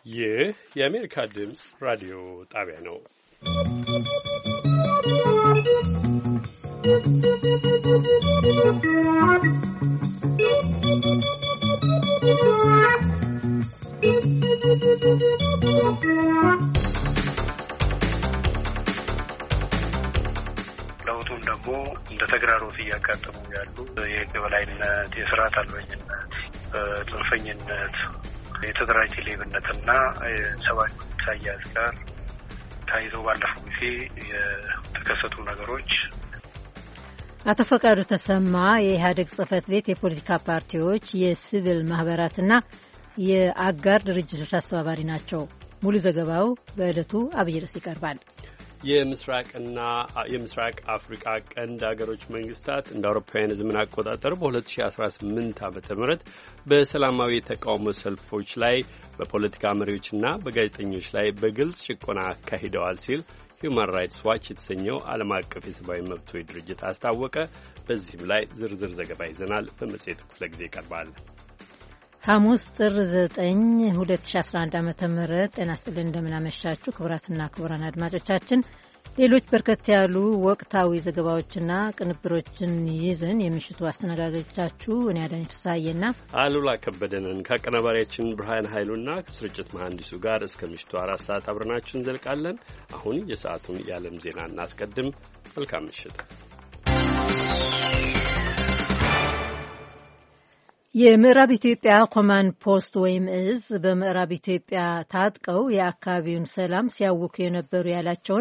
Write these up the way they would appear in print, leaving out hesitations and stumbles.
ይህ የአሜሪካ ድምፅ ራዲዮ ጣቢያ ነው። ለውጡን ደግሞ እንደ ተግዳሮት እያጋጠሙ ያሉ የሕግ የበላይነት፣ የስርዓት አልበኝነት፣ ጽንፈኝነት፣ የተደራጀ ሌብነትና የሰብአዊ መብት አያያዝ ጋር ታይዞ ባለፈው ጊዜ የተከሰቱ ነገሮች። አቶ ፈቃዱ ተሰማ የኢህአዴግ ጽህፈት ቤት የፖለቲካ ፓርቲዎች የሲቪል ማህበራትና የአጋር ድርጅቶች አስተባባሪ ናቸው። ሙሉ ዘገባው በዕለቱ አብይ ርዕስ ይቀርባል። የምስራቅ አፍሪካ ቀንድ ሀገሮች መንግስታት እንደ አውሮፓውያን ዘመን አቆጣጠር በ2018 ዓ.ም በሰላማዊ የተቃውሞ ሰልፎች ላይ በፖለቲካ መሪዎችና በጋዜጠኞች ላይ በግልጽ ጭቆና አካሂደዋል ሲል ሁማን ራይትስ ዋች የተሰኘው ዓለም አቀፍ የሰብአዊ መብቶች ድርጅት አስታወቀ። በዚህም ላይ ዝርዝር ዘገባ ይዘናል። በመጽሔቱ ክፍለ ጊዜ ይቀርባል። ሐሙስ ጥር 9 2011 ዓ.ም ጤና ይስጥልኝ። እንደምናመሻችሁ ክቡራትና ክቡራን አድማጮቻችን ሌሎች በርከት ያሉ ወቅታዊ ዘገባዎችና ቅንብሮችን ይዘን የምሽቱ አስተናጋጆቻችሁ እኔ አዳነች ፍስሐዬና አሉላ ከበደንን ከአቀናባሪያችን ብርሃን ኃይሉና ከስርጭት መሐንዲሱ ጋር እስከ ምሽቱ 4 ሰዓት አብረናችሁ እንዘልቃለን። አሁን የሰዓቱን የዓለም ዜና እናስቀድም። መልካም ምሽት። የምዕራብ ኢትዮጵያ ኮማንድ ፖስት ወይም እዝ በምዕራብ ኢትዮጵያ ታጥቀው የአካባቢውን ሰላም ሲያውኩ የነበሩ ያላቸውን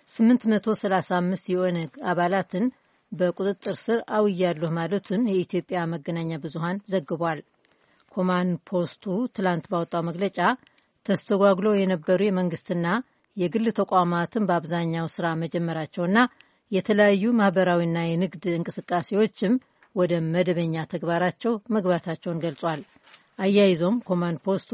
835 የኦነግ አባላትን በቁጥጥር ስር አውያለሁ ማለቱን የኢትዮጵያ መገናኛ ብዙኃን ዘግቧል። ኮማንድ ፖስቱ ትላንት ባወጣው መግለጫ ተስተጓጉለው የነበሩ የመንግስትና የግል ተቋማትን በአብዛኛው ስራ መጀመራቸውና የተለያዩ ማህበራዊና የንግድ እንቅስቃሴዎችም ወደ መደበኛ ተግባራቸው መግባታቸውን ገልጿል። አያይዞም ኮማንድ ፖስቱ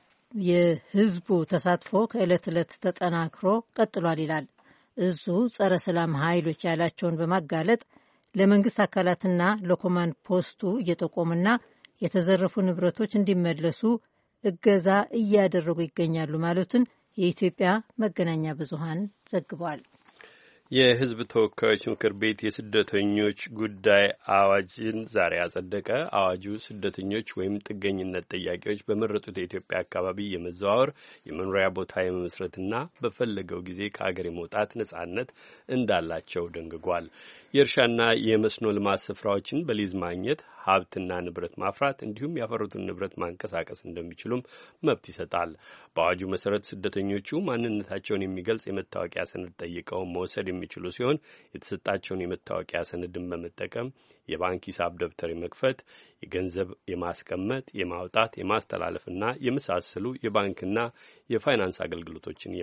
የህዝቡ ተሳትፎ ከዕለት ዕለት ተጠናክሮ ቀጥሏል ይላል። እዙ ጸረ ሰላም ኃይሎች ያላቸውን በማጋለጥ ለመንግስት አካላትና ለኮማንድ ፖስቱ እየጠቆሙና የተዘረፉ ንብረቶች እንዲመለሱ እገዛ እያደረጉ ይገኛሉ ማለቱን የኢትዮጵያ መገናኛ ብዙኃን ዘግቧል። የህዝብ ተወካዮች ምክር ቤት የስደተኞች ጉዳይ አዋጅን ዛሬ አጸደቀ። አዋጁ ስደተኞች ወይም ጥገኝነት ጠያቂዎች በመረጡት የኢትዮጵያ አካባቢ የመዘዋወር የመኖሪያ ቦታ የመመስረትና በፈለገው ጊዜ ከሀገር የመውጣት ነጻነት እንዳላቸው ደንግጓል። የእርሻና የመስኖ ልማት ስፍራዎችን በሊዝ ማግኘት፣ ሀብትና ንብረት ማፍራት እንዲሁም ያፈሩትን ንብረት ማንቀሳቀስ እንደሚችሉም መብት ይሰጣል። በአዋጁ መሰረት ስደተኞቹ ማንነታቸውን የሚገልጽ የመታወቂያ ሰነድ ጠይቀው መውሰድ የሚችሉ ሲሆን የተሰጣቸውን የመታወቂያ ሰነድን በመጠቀም የባንክ ሂሳብ ደብተር የመክፈት፣ የገንዘብ የማስቀመጥ፣ የማውጣት፣ የማስተላለፍና የመሳሰሉ የባንክና የፋይናንስ አገልግሎቶችን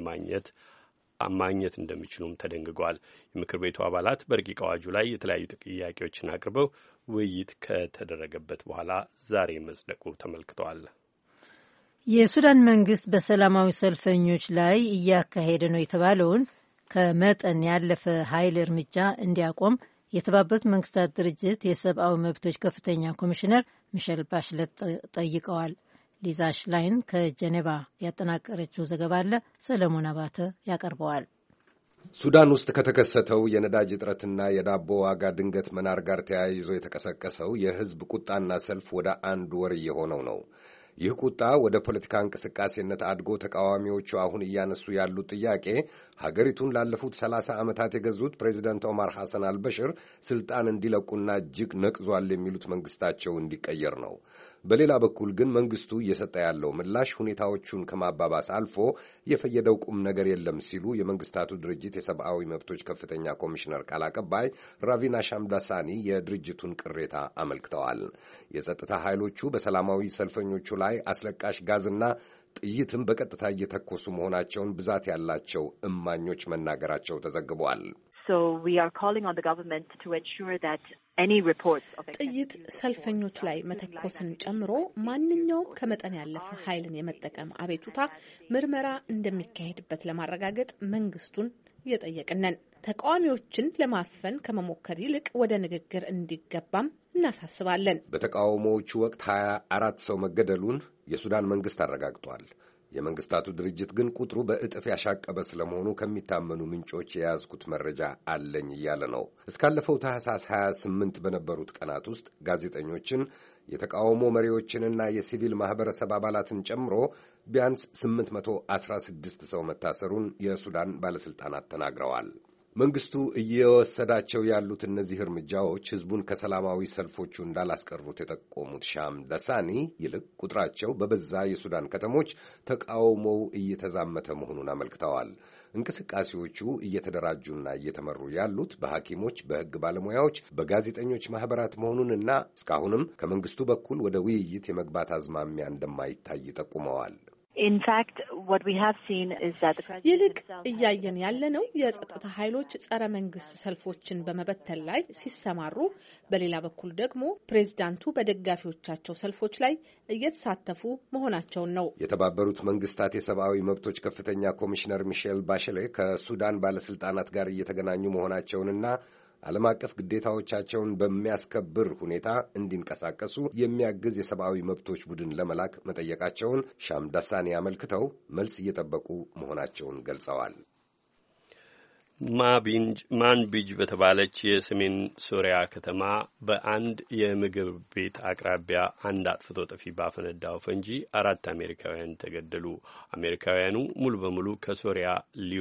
ማግኘት እንደሚችሉም ተደንግጓል። የምክር ቤቱ አባላት በረቂቅ አዋጁ ላይ የተለያዩ ጥያቄዎችን አቅርበው ውይይት ከተደረገበት በኋላ ዛሬ መጽደቁ ተመልክተዋል። የሱዳን መንግስት በሰላማዊ ሰልፈኞች ላይ እያካሄደ ነው የተባለውን ከመጠን ያለፈ ኃይል እርምጃ እንዲያቆም የተባበሩት መንግስታት ድርጅት የሰብአዊ መብቶች ከፍተኛ ኮሚሽነር ሚሸል ባሽለት ጠይቀዋል። ሊዛ ሽላይን ከጀኔቫ ያጠናቀረችው ዘገባ አለ። ሰለሞን አባተ ያቀርበዋል። ሱዳን ውስጥ ከተከሰተው የነዳጅ እጥረትና የዳቦ ዋጋ ድንገት መናር ጋር ተያይዞ የተቀሰቀሰው የህዝብ ቁጣና ሰልፍ ወደ 1 ወር እየሆነው ነው። ይህ ቁጣ ወደ ፖለቲካ እንቅስቃሴነት አድጎ ተቃዋሚዎቹ አሁን እያነሱ ያሉት ጥያቄ ሀገሪቱን ላለፉት 30 ዓመታት የገዙት ፕሬዚደንት ኦማር ሐሰን አልበሽር ስልጣን እንዲለቁና እጅግ ነቅዟል የሚሉት መንግስታቸው እንዲቀየር ነው። በሌላ በኩል ግን መንግስቱ እየሰጠ ያለው ምላሽ ሁኔታዎቹን ከማባባስ አልፎ የፈየደው ቁም ነገር የለም ሲሉ የመንግስታቱ ድርጅት የሰብአዊ መብቶች ከፍተኛ ኮሚሽነር ቃል አቀባይ ራቪና ሻምዳሳኒ የድርጅቱን ቅሬታ አመልክተዋል። የጸጥታ ኃይሎቹ በሰላማዊ ሰልፈኞቹ ላይ አስለቃሽ ጋዝና ጥይትም በቀጥታ እየተኮሱ መሆናቸውን ብዛት ያላቸው እማኞች መናገራቸው ተዘግቧል። ጥይት ሰልፈኞች ላይ መተኮስን ጨምሮ ማንኛውም ከመጠን ያለፈ ኃይልን የመጠቀም አቤቱታ ምርመራ እንደሚካሄድበት ለማረጋገጥ መንግስቱን እየጠየቅን ነን። ተቃዋሚዎችን ለማፈን ከመሞከር ይልቅ ወደ ንግግር እንዲገባም እናሳስባለን። በተቃውሞዎቹ ወቅት 24 ሰው መገደሉን የሱዳን መንግስት አረጋግጧል። የመንግስታቱ ድርጅት ግን ቁጥሩ በእጥፍ ያሻቀበ ስለመሆኑ ከሚታመኑ ምንጮች የያዝኩት መረጃ አለኝ እያለ ነው። እስካለፈው ታህሳስ 28 በነበሩት ቀናት ውስጥ ጋዜጠኞችን፣ የተቃውሞ መሪዎችንና የሲቪል ማህበረሰብ አባላትን ጨምሮ ቢያንስ 816 ሰው መታሰሩን የሱዳን ባለስልጣናት ተናግረዋል። መንግስቱ እየወሰዳቸው ያሉት እነዚህ እርምጃዎች ህዝቡን ከሰላማዊ ሰልፎቹ እንዳላስቀሩት የጠቆሙት ሻም ዳሳኒ ይልቅ ቁጥራቸው በበዛ የሱዳን ከተሞች ተቃውሞው እየተዛመተ መሆኑን አመልክተዋል። እንቅስቃሴዎቹ እየተደራጁና እየተመሩ ያሉት በሐኪሞች፣ በህግ ባለሙያዎች፣ በጋዜጠኞች ማህበራት መሆኑንና እስካሁንም ከመንግስቱ በኩል ወደ ውይይት የመግባት አዝማሚያ እንደማይታይ ጠቁመዋል። ይልቅ እያየን ያለነው የጸጥታ ኃይሎች ጸረ መንግስት ሰልፎችን በመበተን ላይ ሲሰማሩ፣ በሌላ በኩል ደግሞ ፕሬዝዳንቱ በደጋፊዎቻቸው ሰልፎች ላይ እየተሳተፉ መሆናቸውን ነው። የተባበሩት መንግስታት የሰብአዊ መብቶች ከፍተኛ ኮሚሽነር ሚሼል ባሸሌ ከሱዳን ባለስልጣናት ጋር እየተገናኙ መሆናቸውንና ዓለም አቀፍ ግዴታዎቻቸውን በሚያስከብር ሁኔታ እንዲንቀሳቀሱ የሚያግዝ የሰብአዊ መብቶች ቡድን ለመላክ መጠየቃቸውን ሻም ዳሳኒ አመልክተው መልስ እየጠበቁ መሆናቸውን ገልጸዋል። ማንቢጅ በተባለች የሰሜን ሶሪያ ከተማ በአንድ የምግብ ቤት አቅራቢያ አንድ አጥፍቶ ጠፊ ባፈነዳው ፈንጂ 4 አሜሪካውያን ተገደሉ። አሜሪካውያኑ ሙሉ በሙሉ ከሶሪያ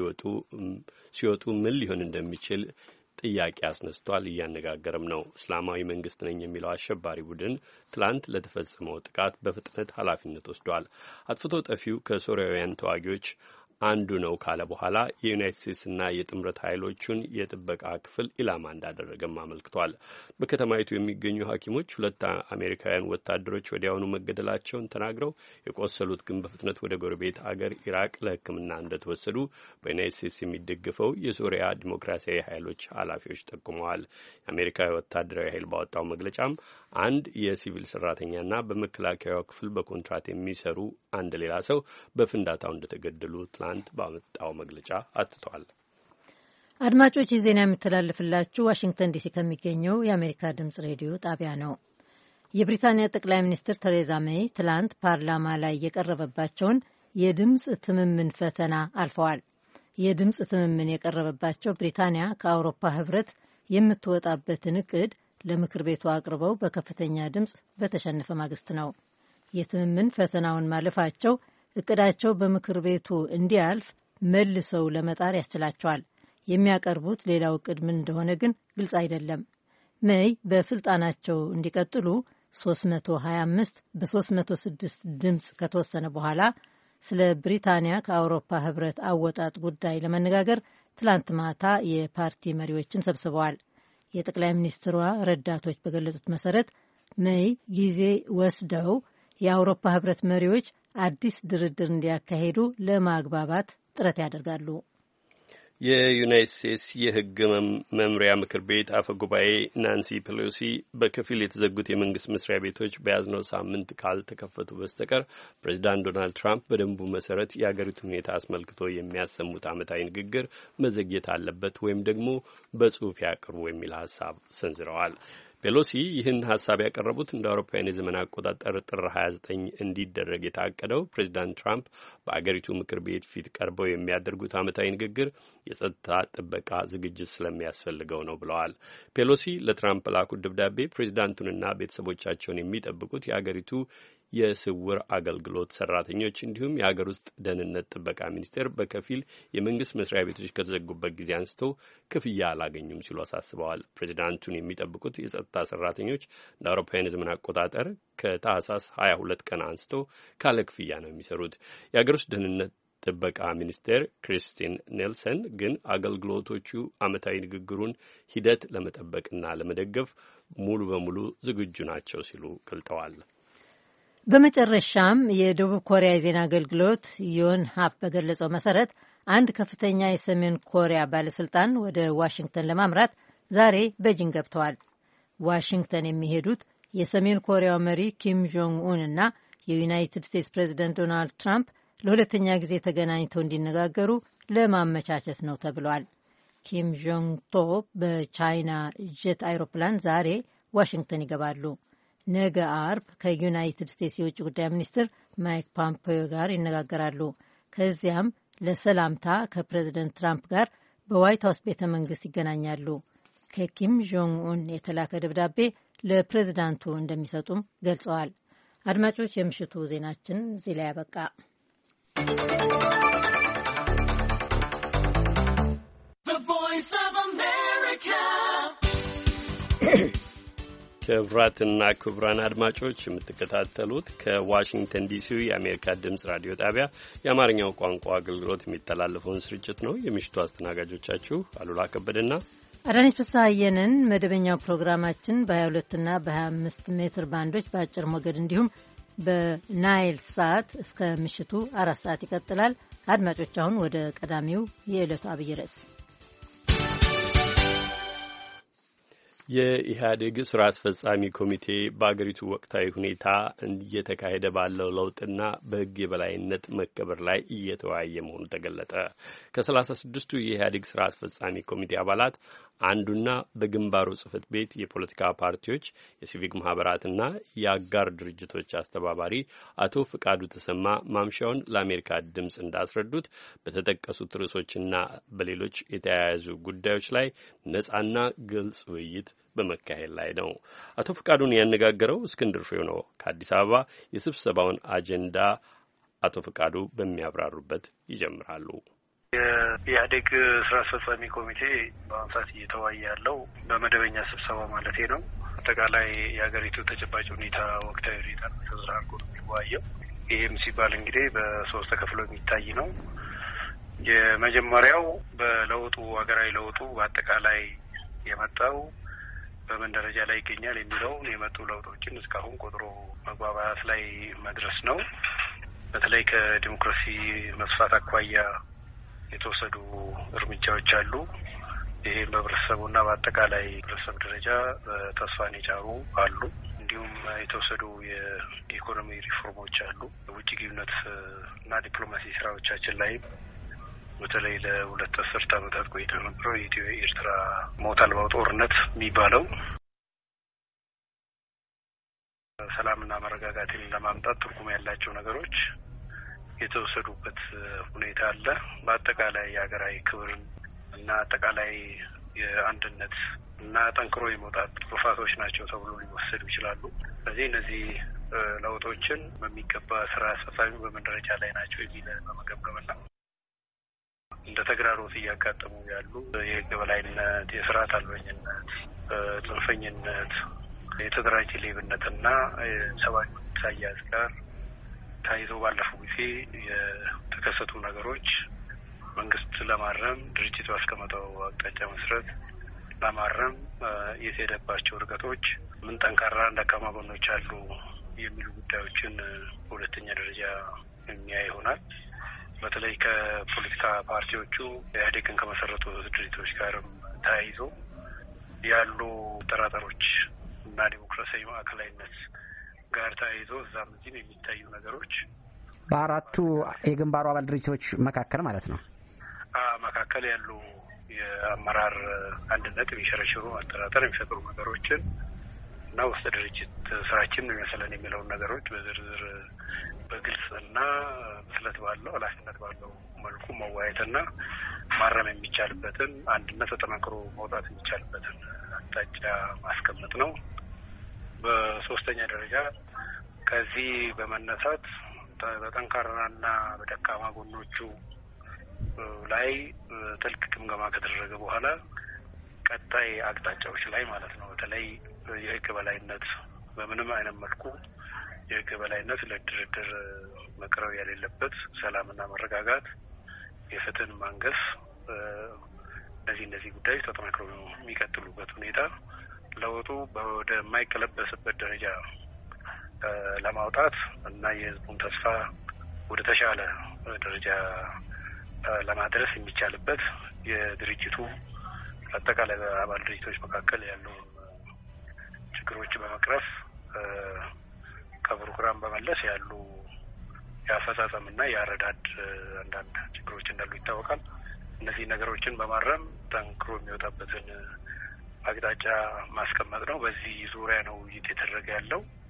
ሲወጡ ምን ሊሆን እንደሚችል ጥያቄ አስነስቷል፣ እያነጋገርም ነው። እስላማዊ መንግስት ነኝ የሚለው አሸባሪ ቡድን ትላንት ለተፈጸመው ጥቃት በፍጥነት ኃላፊነት ወስዷል። አጥፍቶ ጠፊው ከሶሪያውያን ተዋጊዎች አንዱ ነው ካለ በኋላ የዩናይትድ ስቴትስና የጥምረት ኃይሎቹን የጥበቃ ክፍል ኢላማ እንዳደረገም አመልክቷል። በከተማይቱ የሚገኙ ሐኪሞች 2 አሜሪካውያን ወታደሮች ወዲያውኑ መገደላቸውን ተናግረው የቆሰሉት ግን በፍጥነት ወደ ጎረቤት አገር ኢራቅ ለሕክምና እንደተወሰዱ በዩናይትድ ስቴትስ የሚደገፈው የሶሪያ ዲሞክራሲያዊ ኃይሎች ኃላፊዎች ጠቁመዋል። የአሜሪካዊ ወታደራዊ ኃይል ባወጣው መግለጫም አንድ የሲቪል ሰራተኛና በመከላከያው ክፍል በኮንትራት የሚሰሩ አንድ ሌላ ሰው በፍንዳታው እንደተገደሉ ትላንት ባወጣው መግለጫ አትቷል። አድማጮች ይህ ዜና የሚተላለፍላችሁ ዋሽንግተን ዲሲ ከሚገኘው የአሜሪካ ድምጽ ሬዲዮ ጣቢያ ነው። የብሪታንያ ጠቅላይ ሚኒስትር ተሬዛ ሜይ ትላንት ፓርላማ ላይ የቀረበባቸውን የድምፅ ትምምን ፈተና አልፈዋል። የድምፅ ትምምን የቀረበባቸው ብሪታንያ ከአውሮፓ ህብረት የምትወጣበትን እቅድ ለምክር ቤቱ አቅርበው በከፍተኛ ድምፅ በተሸነፈ ማግስት ነው። የትምምን ፈተናውን ማለፋቸው እቅዳቸው በምክር ቤቱ እንዲያልፍ መልሰው ለመጣር ያስችላቸዋል። የሚያቀርቡት ሌላው እቅድ ምን እንደሆነ ግን ግልጽ አይደለም። ሜይ በስልጣናቸው እንዲቀጥሉ 325 በ306 ድምፅ ከተወሰነ በኋላ ስለ ብሪታንያ ከአውሮፓ ህብረት አወጣጥ ጉዳይ ለመነጋገር ትላንት ማታ የፓርቲ መሪዎችን ሰብስበዋል። የጠቅላይ ሚኒስትሯ ረዳቶች በገለጹት መሰረት ሜይ ጊዜ ወስደው የአውሮፓ ህብረት መሪዎች አዲስ ድርድር እንዲያካሄዱ ለማግባባት ጥረት ያደርጋሉ። የዩናይትድ ስቴትስ የሕግ መምሪያ ምክር ቤት አፈ ጉባኤ ናንሲ ፔሎሲ በከፊል የተዘጉት የመንግስት መስሪያ ቤቶች በያዝነው ሳምንት ካልተከፈቱ በስተቀር ፕሬዚዳንት ዶናልድ ትራምፕ በደንቡ መሰረት የአገሪቱን ሁኔታ አስመልክቶ የሚያሰሙት ዓመታዊ ንግግር መዘግየት አለበት ወይም ደግሞ በጽሁፍ ያቅርቡ የሚል ሀሳብ ሰንዝረዋል። ፔሎሲ ይህን ሀሳብ ያቀረቡት እንደ አውሮፓውያን የዘመን አቆጣጠር ጥር 29 እንዲደረግ የታቀደው ፕሬዚዳንት ትራምፕ በአገሪቱ ምክር ቤት ፊት ቀርበው የሚያደርጉት ዓመታዊ ንግግር የጸጥታ ጥበቃ ዝግጅት ስለሚያስፈልገው ነው ብለዋል። ፔሎሲ ለትራምፕ ላኩት ደብዳቤ ፕሬዚዳንቱንና ቤተሰቦቻቸውን የሚጠብቁት የአገሪቱ የስውር አገልግሎት ሰራተኞች እንዲሁም የሀገር ውስጥ ደህንነት ጥበቃ ሚኒስቴር በከፊል የመንግስት መስሪያ ቤቶች ከተዘጉበት ጊዜ አንስቶ ክፍያ አላገኙም ሲሉ አሳስበዋል። ፕሬዚዳንቱን የሚጠብቁት የጸጥታ ሰራተኞች እንደ አውሮፓውያን የዘመን አቆጣጠር ከታህሳስ 22 ቀን አንስቶ ካለ ክፍያ ነው የሚሰሩት። የሀገር ውስጥ ደህንነት ጥበቃ ሚኒስቴር ክሪስቲን ኔልሰን ግን አገልግሎቶቹ ዓመታዊ ንግግሩን ሂደት ለመጠበቅና ለመደገፍ ሙሉ በሙሉ ዝግጁ ናቸው ሲሉ ገልጠዋል። በመጨረሻም የደቡብ ኮሪያ የዜና አገልግሎት ዮንሃፕ በገለጸው መሰረት አንድ ከፍተኛ የሰሜን ኮሪያ ባለስልጣን ወደ ዋሽንግተን ለማምራት ዛሬ ቤጂንግ ገብተዋል። ዋሽንግተን የሚሄዱት የሰሜን ኮሪያው መሪ ኪም ጆንግ ኡን እና የዩናይትድ ስቴትስ ፕሬዚደንት ዶናልድ ትራምፕ ለሁለተኛ ጊዜ ተገናኝተው እንዲነጋገሩ ለማመቻቸት ነው ተብሏል። ኪም ጆንግ ቶ በቻይና ጄት አይሮፕላን ዛሬ ዋሽንግተን ይገባሉ። ነገ አርብ ከዩናይትድ ስቴትስ የውጭ ጉዳይ ሚኒስትር ማይክ ፖምፔዮ ጋር ይነጋገራሉ። ከዚያም ለሰላምታ ከፕሬዚደንት ትራምፕ ጋር በዋይት ሀውስ ቤተ መንግስት ይገናኛሉ። ከኪም ጆንግ ኡን የተላከ ደብዳቤ ለፕሬዚዳንቱ እንደሚሰጡም ገልጸዋል። አድማጮች፣ የምሽቱ ዜናችን እዚህ ላይ ያበቃ። ክቡራትና ክቡራን አድማጮች የምትከታተሉት ከዋሽንግተን ዲሲው የአሜሪካ ድምፅ ራዲዮ ጣቢያ የአማርኛው ቋንቋ አገልግሎት የሚተላለፈውን ስርጭት ነው። የምሽቱ አስተናጋጆቻችሁ አሉላ ከበደና አዳነች ፍስሐየንን። መደበኛው ፕሮግራማችን በ22ና በ25 ሜትር ባንዶች በአጭር ሞገድ እንዲሁም በናይል ሳት እስከ ምሽቱ 4 ሰዓት ይቀጥላል። አድማጮች፣ አሁን ወደ ቀዳሚው የዕለቱ አብይ ርዕስ የኢህአዴግ ስራ አስፈጻሚ ኮሚቴ በአገሪቱ ወቅታዊ ሁኔታ እየተካሄደ ባለው ለውጥና በሕግ የበላይነት መከበር ላይ እየተወያየ መሆኑ ተገለጠ። ከ36ቱ የኢህአዴግ ስራ አስፈጻሚ ኮሚቴ አባላት አንዱና በግንባሩ ጽህፈት ቤት የፖለቲካ ፓርቲዎች፣ የሲቪክ ማህበራትና የአጋር ድርጅቶች አስተባባሪ አቶ ፍቃዱ ተሰማ ማምሻውን ለአሜሪካ ድምፅ እንዳስረዱት በተጠቀሱት ርዕሶችና በሌሎች የተያያዙ ጉዳዮች ላይ ነጻና ግልጽ ውይይት በመካሄድ ላይ ነው። አቶ ፍቃዱን ያነጋገረው እስክንድር ፍሬው ነው ከአዲስ አበባ። የስብሰባውን አጀንዳ አቶ ፍቃዱ በሚያብራሩበት ይጀምራሉ። የኢህአዴግ ስራ አስፈጻሚ ኮሚቴ በአሁኑ ሰዓት እየተወያየ ያለው በመደበኛ ስብሰባ ማለቴ ነው። አጠቃላይ የሀገሪቱ ተጨባጭ ሁኔታ፣ ወቅታዊ ሁኔታ ተዘራርጎ ነው የሚወያየው። ይህም ሲባል እንግዲህ በሶስት ተከፍሎ የሚታይ ነው። የመጀመሪያው በለውጡ ሀገራዊ ለውጡ በአጠቃላይ የመጣው በምን ደረጃ ላይ ይገኛል የሚለውን የመጡ ለውጦችን እስካሁን ቆጥሮ መግባባት ላይ መድረስ ነው። በተለይ ከዲሞክራሲ መስፋት አኳያ የተወሰዱ እርምጃዎች አሉ። ይህም በህብረተሰቡና በአጠቃላይ ህብረተሰብ ደረጃ ተስፋን የጫሩ አሉ። እንዲሁም የተወሰዱ የኢኮኖሚ ሪፎርሞች አሉ። ውጭ ግንኙነት እና ዲፕሎማሲ ስራዎቻችን ላይ በተለይ ለሁለት አስርት ዓመታት ቆይቶ የነበረው የኢትዮ ኤርትራ ሞት አልባው ጦርነት የሚባለው ሰላምና መረጋጋትን ለማምጣት ትርጉም ያላቸው ነገሮች የተወሰዱበት ሁኔታ አለ። በአጠቃላይ የሀገራዊ ክብርን እና አጠቃላይ የአንድነት እና ጠንክሮ የመውጣት ጥፋቶች ናቸው ተብሎ ሊወሰዱ ይችላሉ። ስለዚህ እነዚህ ለውጦችን በሚገባ ስራ አስፈጻሚ በምን ደረጃ ላይ ናቸው የሚል በመገምገምና እንደ ተግዳሮት እያጋጠሙ ያሉ የህግ የበላይነት፣ የስርዓት አልበኝነት፣ ጽንፈኝነት፣ የተደራጀ ሌብነትና የሰብአዊ መብት አያያዝ ጋር ታይዞ ባለፈው ጊዜ የተከሰቱ ነገሮች መንግስት ለማረም ድርጅቱ ያስቀመጠው አቅጣጫ መሰረት ለማረም የተሄደባቸው ርቀቶች ምን ጠንካራ ደካማ ጎኖች አሉ የሚሉ ጉዳዮችን በሁለተኛ ደረጃ የሚያይ ይሆናል። በተለይ ከፖለቲካ ፓርቲዎቹ ኢህአዴግን ከመሰረቱ ድርጅቶች ጋርም ተያይዞ ያሉ ጠራጠሮች እና ዲሞክራሲያዊ ማዕከላዊነት ጋር ተያይዞ እዛም እዚህም የሚታዩ ነገሮች በአራቱ የግንባሩ አባል ድርጅቶች መካከል ማለት ነው መካከል ያሉ የአመራር አንድነት የሚሸረሽሩ ማጠራጠር የሚፈጥሩ ነገሮችን እና ውስጥ ድርጅት ስራችን የሚመስለን የሚለውን ነገሮች በዝርዝር በግልጽና ብስለት ባለው ኃላፊነት ባለው መልኩ መዋየትና ማረም የሚቻልበትን አንድነት ተጠናክሮ መውጣት የሚቻልበትን አቅጣጫ ማስቀመጥ ነው። በሶስተኛ ደረጃ ከዚህ በመነሳት በጠንካራና በደካማ ጎኖቹ ላይ ጥልቅ ግምገማ ከተደረገ በኋላ ቀጣይ አቅጣጫዎች ላይ ማለት ነው። በተለይ የህግ በላይነት በምንም አይነት መልኩ የህግ በላይነት ለድርድር መቅረብ የሌለበት፣ ሰላምና መረጋጋት፣ የፍትህን ማንገስ፣ እነዚህ ጉዳዮች ተጠናክረው የሚቀጥሉበት ሁኔታ ለውጡ ወደ የማይቀለበስበት ደረጃ ለማውጣት እና የህዝቡን ተስፋ ወደ ተሻለ ደረጃ ለማድረስ የሚቻልበት የድርጅቱ አጠቃላይ በአባል ድርጅቶች መካከል ያሉ ችግሮች በመቅረፍ ከፕሮግራም በመለስ ያሉ የአፈጻጸምና የአረዳድ አንዳንድ ችግሮች እንዳሉ ይታወቃል። እነዚህ ነገሮችን በማረም ጠንክሮ የሚወጣበትን አቅጣጫ ማስቀመጥ ነው። በዚህ ዙሪያ ነው ውይይት የተደረገ ያለው።